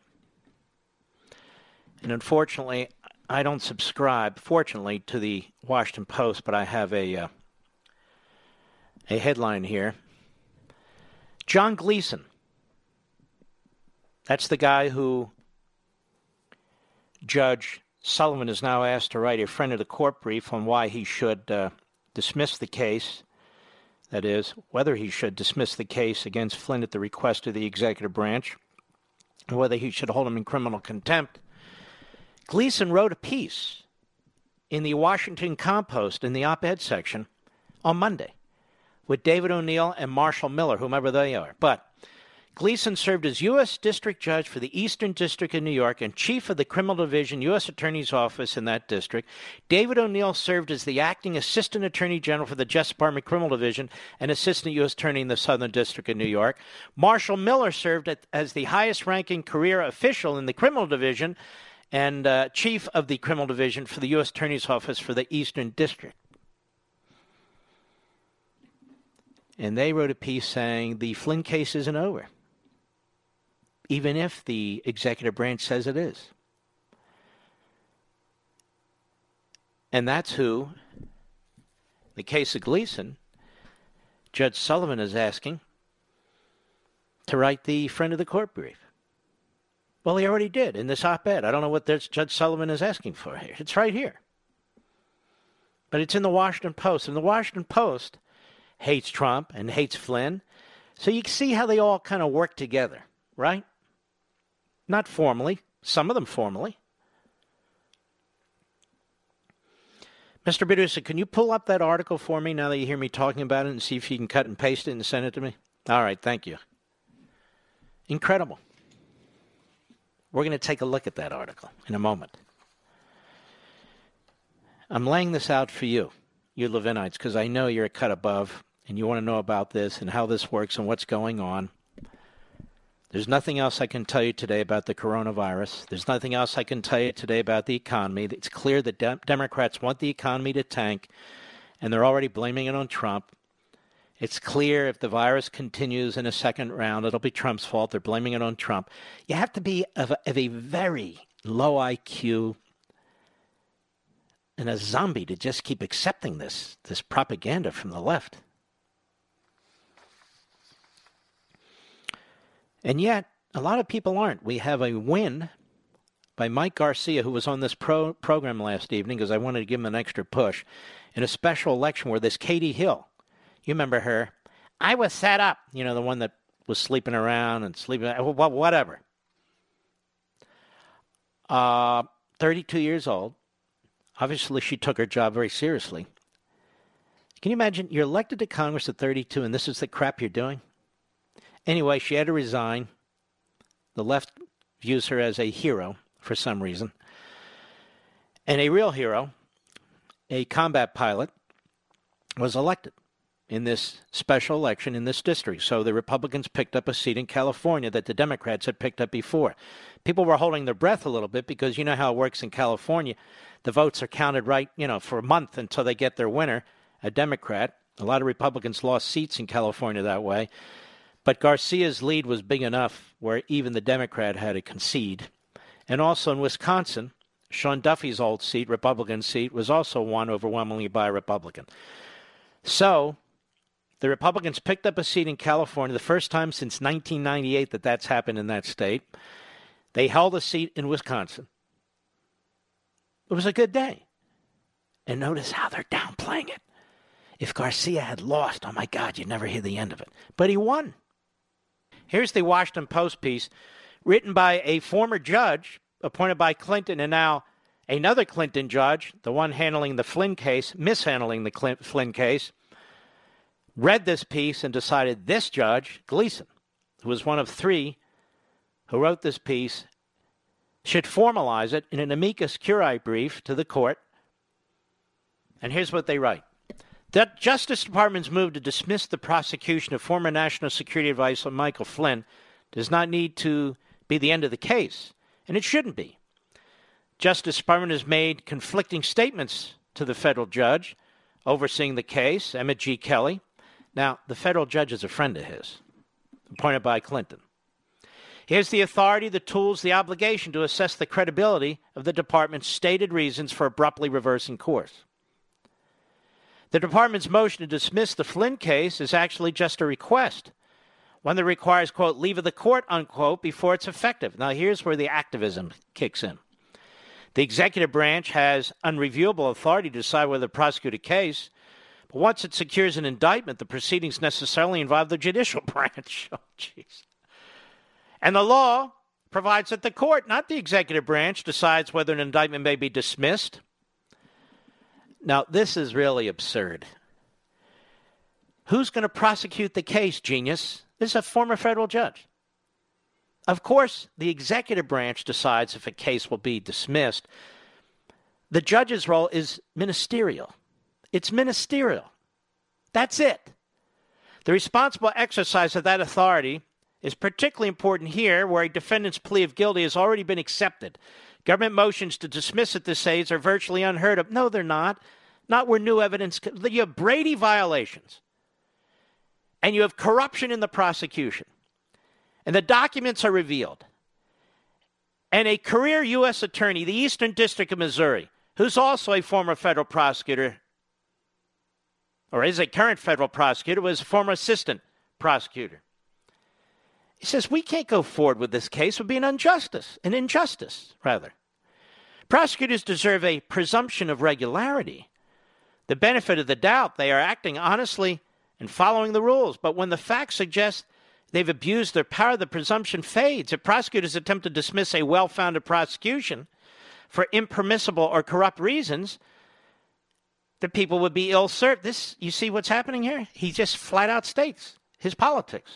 S1: And unfortunately, I don't subscribe, fortunately, to the Washington Post, but I have a a headline here. John Gleeson. That's the guy who Judge Sullivan is now asked to write a friend of the court brief on why he should dismiss the case. That is, whether he should dismiss the case against Flynn at the request of the executive branch, and whether he should hold him in criminal contempt. Gleeson wrote a piece in the Washington Compost in the op-ed section on Monday with David O'Neill and Marshall Miller, whomever they are. But Gleeson served as U.S. District Judge for the Eastern District of New York and Chief of the Criminal Division, U.S. Attorney's Office in that district. David O'Neill served as the Acting Assistant Attorney General for the Justice Department Criminal Division and Assistant U.S. Attorney in the Southern District of New York. Marshall Miller served as the highest-ranking career official in the Criminal Division and Chief of the Criminal Division for the U.S. Attorney's Office for the Eastern District. And they wrote a piece saying the Flynn case isn't over, even if the executive branch says it is. And that's who, in the case of Gleeson, Judge Sullivan is asking to write the friend of the court brief. Well, he already did in this op-ed. I don't know what Judge Sullivan is asking for here. It's right here. But it's in the Washington Post. And the Washington Post hates Trump and hates Flynn. So you can see how they all kind of work together, right? Not formally. Some of them formally. Mr. Producer, can you pull up that article for me now that you hear me talking about it and see if you can cut and paste it and send it to me? All right, thank you. Incredible. We're going to take a look at that article in a moment. I'm laying this out for you, you Levinites, because I know you're a cut above and you want to know about this and how this works and what's going on. There's nothing else I can tell you today about the coronavirus. There's nothing else I can tell you today about the economy. It's clear that Democrats want the economy to tank, and they're already blaming it on Trump. It's clear if the virus continues in a second round, it'll be Trump's fault. They're blaming it on Trump. You have to be of a very low IQ and a zombie to just keep accepting this propaganda from the left. And yet, a lot of people aren't. We have a win by Mike Garcia, who was on this program last evening, because I wanted to give him an extra push, in a special election where this Katie Hill, you remember her, I was set up, the one that was sleeping around and sleeping, whatever. 32 years old. Obviously, she took her job very seriously. Can you imagine, you're elected to Congress at 32, and this is the crap you're doing? Anyway, she had to resign. The left views her as a hero for some reason. And a real hero, a combat pilot, was elected in this special election in this district. So the Republicans picked up a seat in California that the Democrats had picked up before. People were holding their breath a little bit because you know how it works in California. The votes are counted right, for a month until they get their winner, a Democrat. A lot of Republicans lost seats in California that way. But Garcia's lead was big enough where even the Democrat had to concede. And also in Wisconsin, Sean Duffy's old seat, Republican seat, was also won overwhelmingly by a Republican. So the Republicans picked up a seat in California, the first time since 1998 that that's happened in that state. They held a seat in Wisconsin. It was a good day. And notice how they're downplaying it. If Garcia had lost, oh my God, you'd never hear the end of it. But he won. Here's the Washington Post piece written by a former judge appointed by Clinton and now another Clinton judge, the one handling the Flynn case, mishandling the Flynn case, read this piece and decided this judge, Gleeson, who was one of three who wrote this piece, should formalize it in an amicus curiae brief to the court. And here's what they write. The Justice Department's move to dismiss the prosecution of former National Security Advisor Michael Flynn does not need to be the end of the case, and it shouldn't be. Justice Department has made conflicting statements to the federal judge overseeing the case, Emmett G. Kelly. Now, the federal judge is a friend of his, appointed by Clinton. He has the authority, the tools, the obligation to assess the credibility of the department's stated reasons for abruptly reversing course. The department's motion to dismiss the Flynn case is actually just a request, one that requires, quote, leave of the court, unquote, before it's effective. Now, here's where the activism kicks in. The executive branch has unreviewable authority to decide whether to prosecute a case, but once it secures an indictment, the proceedings necessarily involve the judicial branch. Oh, jeez. And the law provides that the court, not the executive branch, decides whether an indictment may be dismissed. Now, this is really absurd. Who's going to prosecute the case, genius? This is a former federal judge. Of course, the executive branch decides if a case will be dismissed. The judge's role is ministerial. It's ministerial. That's it. The responsible exercise of that authority is particularly important here, where a defendant's plea of guilty has already been accepted. Government motions to dismiss at this stage are virtually unheard of. No, they're not. Not where new evidence. You have Brady violations. And you have corruption in the prosecution. And the documents are revealed. And a career U.S. attorney, the Eastern District of Missouri, who's also a former federal prosecutor, or is a current federal prosecutor, was a former assistant prosecutor. He says, we can't go forward with this case. It would be an injustice, rather. Prosecutors deserve a presumption of regularity. The benefit of the doubt, they are acting honestly and following the rules. But when the facts suggest they've abused their power, the presumption fades. If prosecutors attempt to dismiss a well-founded prosecution for impermissible or corrupt reasons, the people would be ill-served. You see what's happening here? He just flat out states his politics.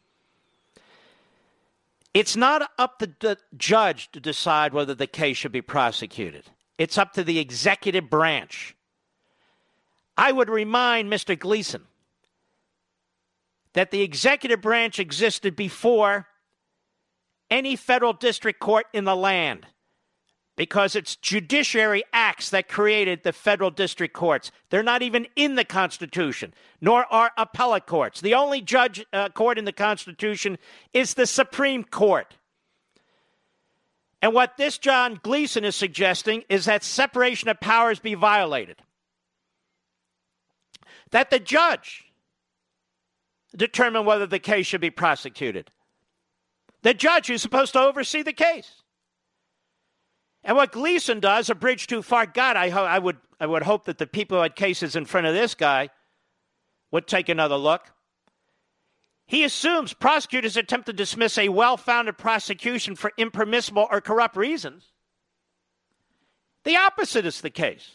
S1: It's not up to the judge to decide whether the case should be prosecuted. It's up to the executive branch. I would remind Mr. Gleason that the executive branch existed before any federal district court in the land, because it's judiciary acts that created the federal district courts. They're not even in the Constitution, nor are appellate courts. The only court in the Constitution is the Supreme Court. And what this John Gleason is suggesting is that separation of powers be violated. That the judge determine whether the case should be prosecuted. The judge is supposed to oversee the case. And what Gleason does, a bridge too far. God, I would hope that the people who had cases in front of this guy would take another look. He assumes prosecutors attempt to dismiss a well-founded prosecution for impermissible or corrupt reasons. The opposite is the case.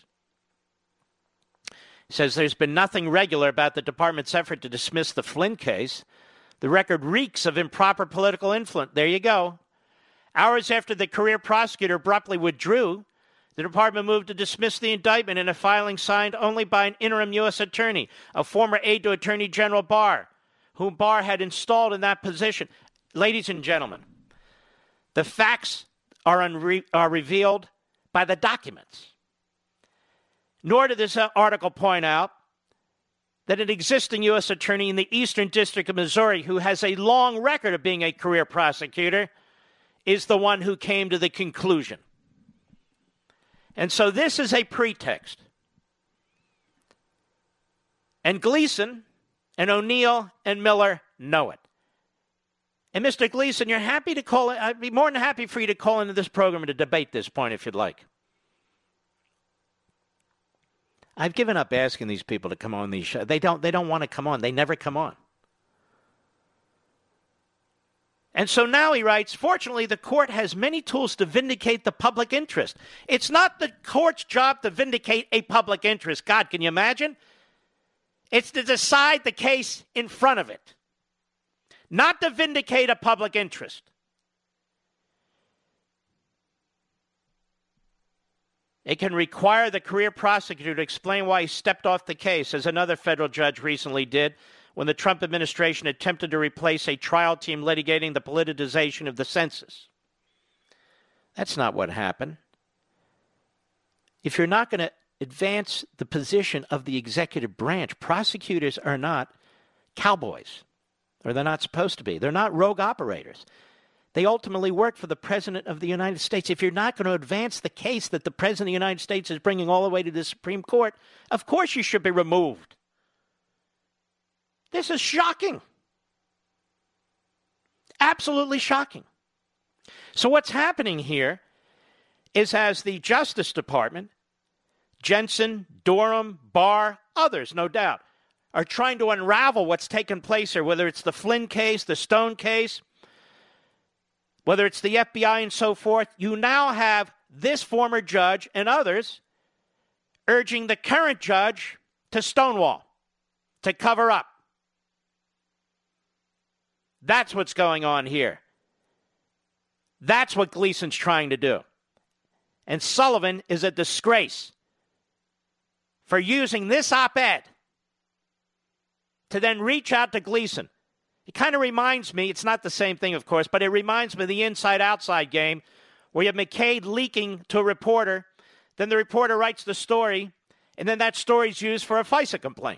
S1: He says there's been nothing regular about the department's effort to dismiss the Flynn case. The record reeks of improper political influence. There you go. Hours after the career prosecutor abruptly withdrew, the department moved to dismiss the indictment in a filing signed only by an interim U.S. attorney, a former aide to Attorney General Barr, whom Barr had installed in that position. Ladies and gentlemen, the facts are revealed by the documents. Nor did this article point out that an existing U.S. attorney in the Eastern District of Missouri, who has a long record of being a career prosecutor, is the one who came to the conclusion. And so this is a pretext. And Gleason and O'Neill and Miller know it. And Mr. Gleason, you're happy to call in. I'd be more than happy for you to call into this program to debate this point if you'd like. I've given up asking these people to come on these shows. They don't want to come on. They never come on. And so now he writes, fortunately, the court has many tools to vindicate the public interest. It's not the court's job to vindicate a public interest. God, can you imagine? It's to decide the case in front of it, not to vindicate a public interest. It can require the career prosecutor to explain why he stepped off the case, as another federal judge recently did when the Trump administration attempted to replace a trial team litigating the politicization of the census. That's not what happened. If you're not going to advance the position of the executive branch, prosecutors are not cowboys, or they're not supposed to be. They're not rogue operators. They ultimately work for the President of the United States. If you're not going to advance the case that the President of the United States is bringing all the way to the Supreme Court, of course you should be removed. This is shocking. Absolutely shocking. So what's happening here is, as the Justice Department, Jensen, Durham, Barr, others, no doubt, are trying to unravel what's taken place here, whether it's the Flynn case, the Stone case, whether it's the FBI and so forth, you now have this former judge and others urging the current judge to stonewall, to cover up. That's what's going on here. That's what Gleason's trying to do. And Sullivan is a disgrace for using this op-ed to then reach out to Gleason. It kind of reminds me, it's not the same thing, of course, but it reminds me of the inside-outside game where you have McCabe leaking to a reporter, then the reporter writes the story, and then that story's used for a FISA complaint.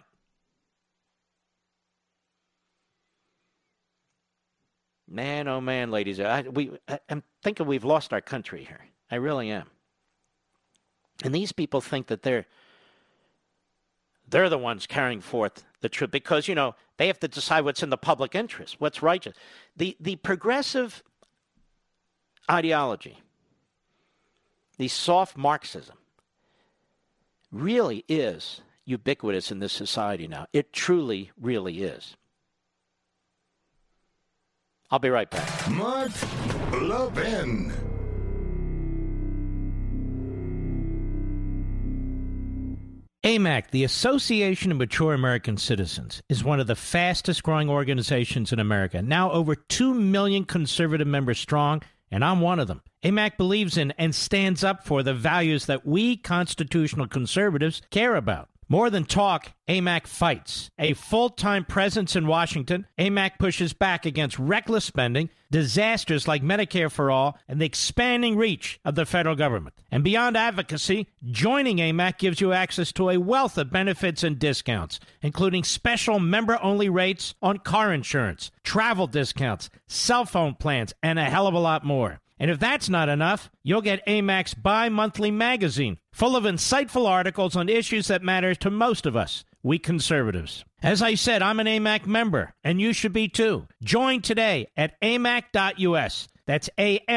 S1: Man, oh man, ladies, I'm thinking we've lost our country here. I really am. And these people think that they're the ones carrying forth the truth because, you know, they have to decide what's in the public interest, what's righteous. The progressive ideology, the soft Marxism, really is ubiquitous in this society now. It truly, really is. I'll be right back.
S2: Mark Levin.
S5: AMAC, the Association of Mature American Citizens, is one of the fastest growing organizations in America. Now over 2 million conservative members strong, and I'm one of them. AMAC believes in and stands up for the values that we constitutional conservatives care about. More than talk, AMAC fights. A full-time presence in Washington, AMAC pushes back against reckless spending, disasters like Medicare for All, and the expanding reach of the federal government. And beyond advocacy, joining AMAC gives you access to a wealth of benefits and discounts, including special member-only rates on car insurance, travel discounts, cell phone plans, and a hell of a lot more. And if that's not enough, you'll get AMAC's bi-monthly magazine, full of insightful articles on issues that matter to most of us, we conservatives. As I said, I'm an AMAC member, and you should be too. Join today at amac.us. That's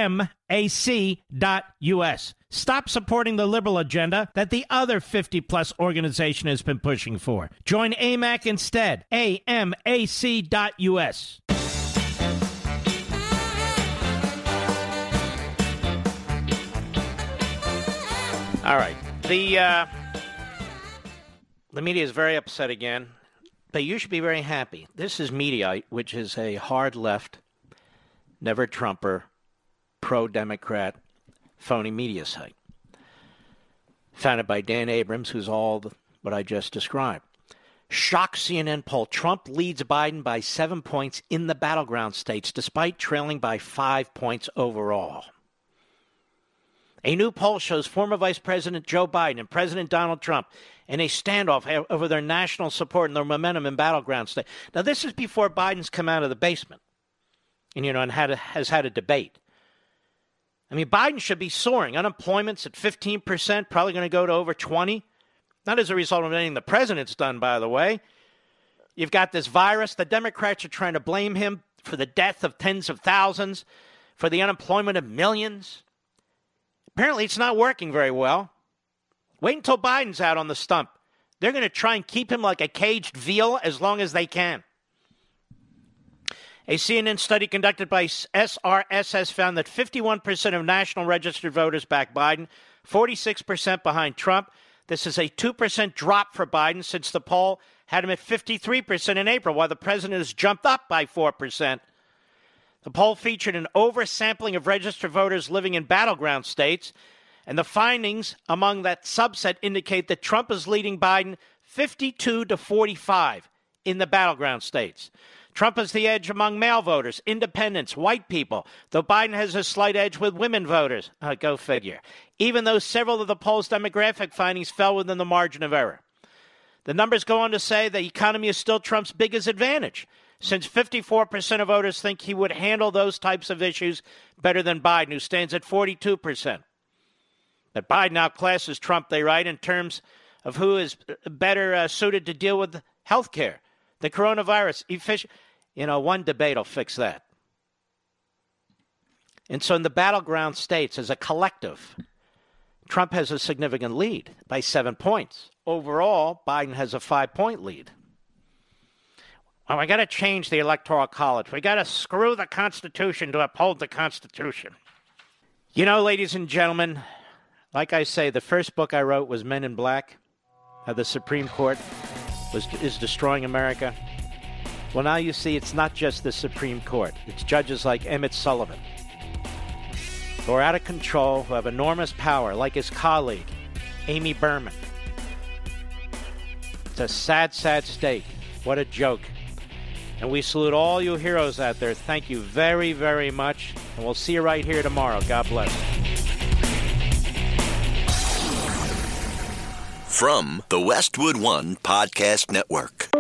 S5: AMAC.us. Stop supporting the liberal agenda that the other 50-plus organization has been pushing for. Join AMAC instead. AMAC.us.
S1: All right. The media is very upset again, but you should be very happy. This is Mediaite, which is a hard left, never Trumper, pro-Democrat, phony media site, founded by Dan Abrams, who's what I just described. Shock CNN poll. Trump leads Biden by 7 points in the battleground states, despite trailing by 5 points overall. A new poll shows former Vice President Joe Biden and President Donald Trump in a standoff over their national support and their momentum in battleground states. Now, this is before Biden's come out of the basement and has had a debate. I mean, Biden should be soaring. Unemployment's at 15%, probably going to go to over 20%. Not as a result of anything the president's done, by the way. You've got this virus. The Democrats are trying to blame him for the death of tens of thousands, for the unemployment of millions. Apparently, it's not working very well. Wait until Biden's out on the stump. They're going to try and keep him like a caged veal as long as they can. A CNN study conducted by SRSS found that 51% of national registered voters back Biden, 46% behind Trump. This is a 2% drop for Biden since the poll had him at 53% in April, while the president has jumped up by 4%. The poll featured an oversampling of registered voters living in battleground states, and the findings among that subset indicate that Trump is leading Biden 52-45 in the battleground states. Trump has the edge among male voters, independents, white people, though Biden has a slight edge with women voters. Go figure. Even though several of the poll's demographic findings fell within the margin of error. The numbers go on to say the economy is still Trump's biggest advantage, since 54% of voters think he would handle those types of issues better than Biden, who stands at 42%. But Biden outclasses Trump, they write, in terms of who is better suited to deal with health care, the coronavirus. One debate will fix that. And so in the battleground states, as a collective, Trump has a significant lead by 7 points. Overall, Biden has a 5-point lead. Well, we got to change the Electoral College. We got to screw the Constitution to uphold the Constitution. You know, ladies and gentlemen, like I say, the first book I wrote was Men in Black, how the Supreme Court is destroying America. Well, now you see it's not just the Supreme Court. It's judges like Emmett Sullivan, who are out of control, who have enormous power, like his colleague, Amy Berman. It's a sad, sad state. What a joke. And we salute all you heroes out there. Thank you very, very much. And we'll see you right here tomorrow. God bless.
S6: From the Westwood One Podcast Network.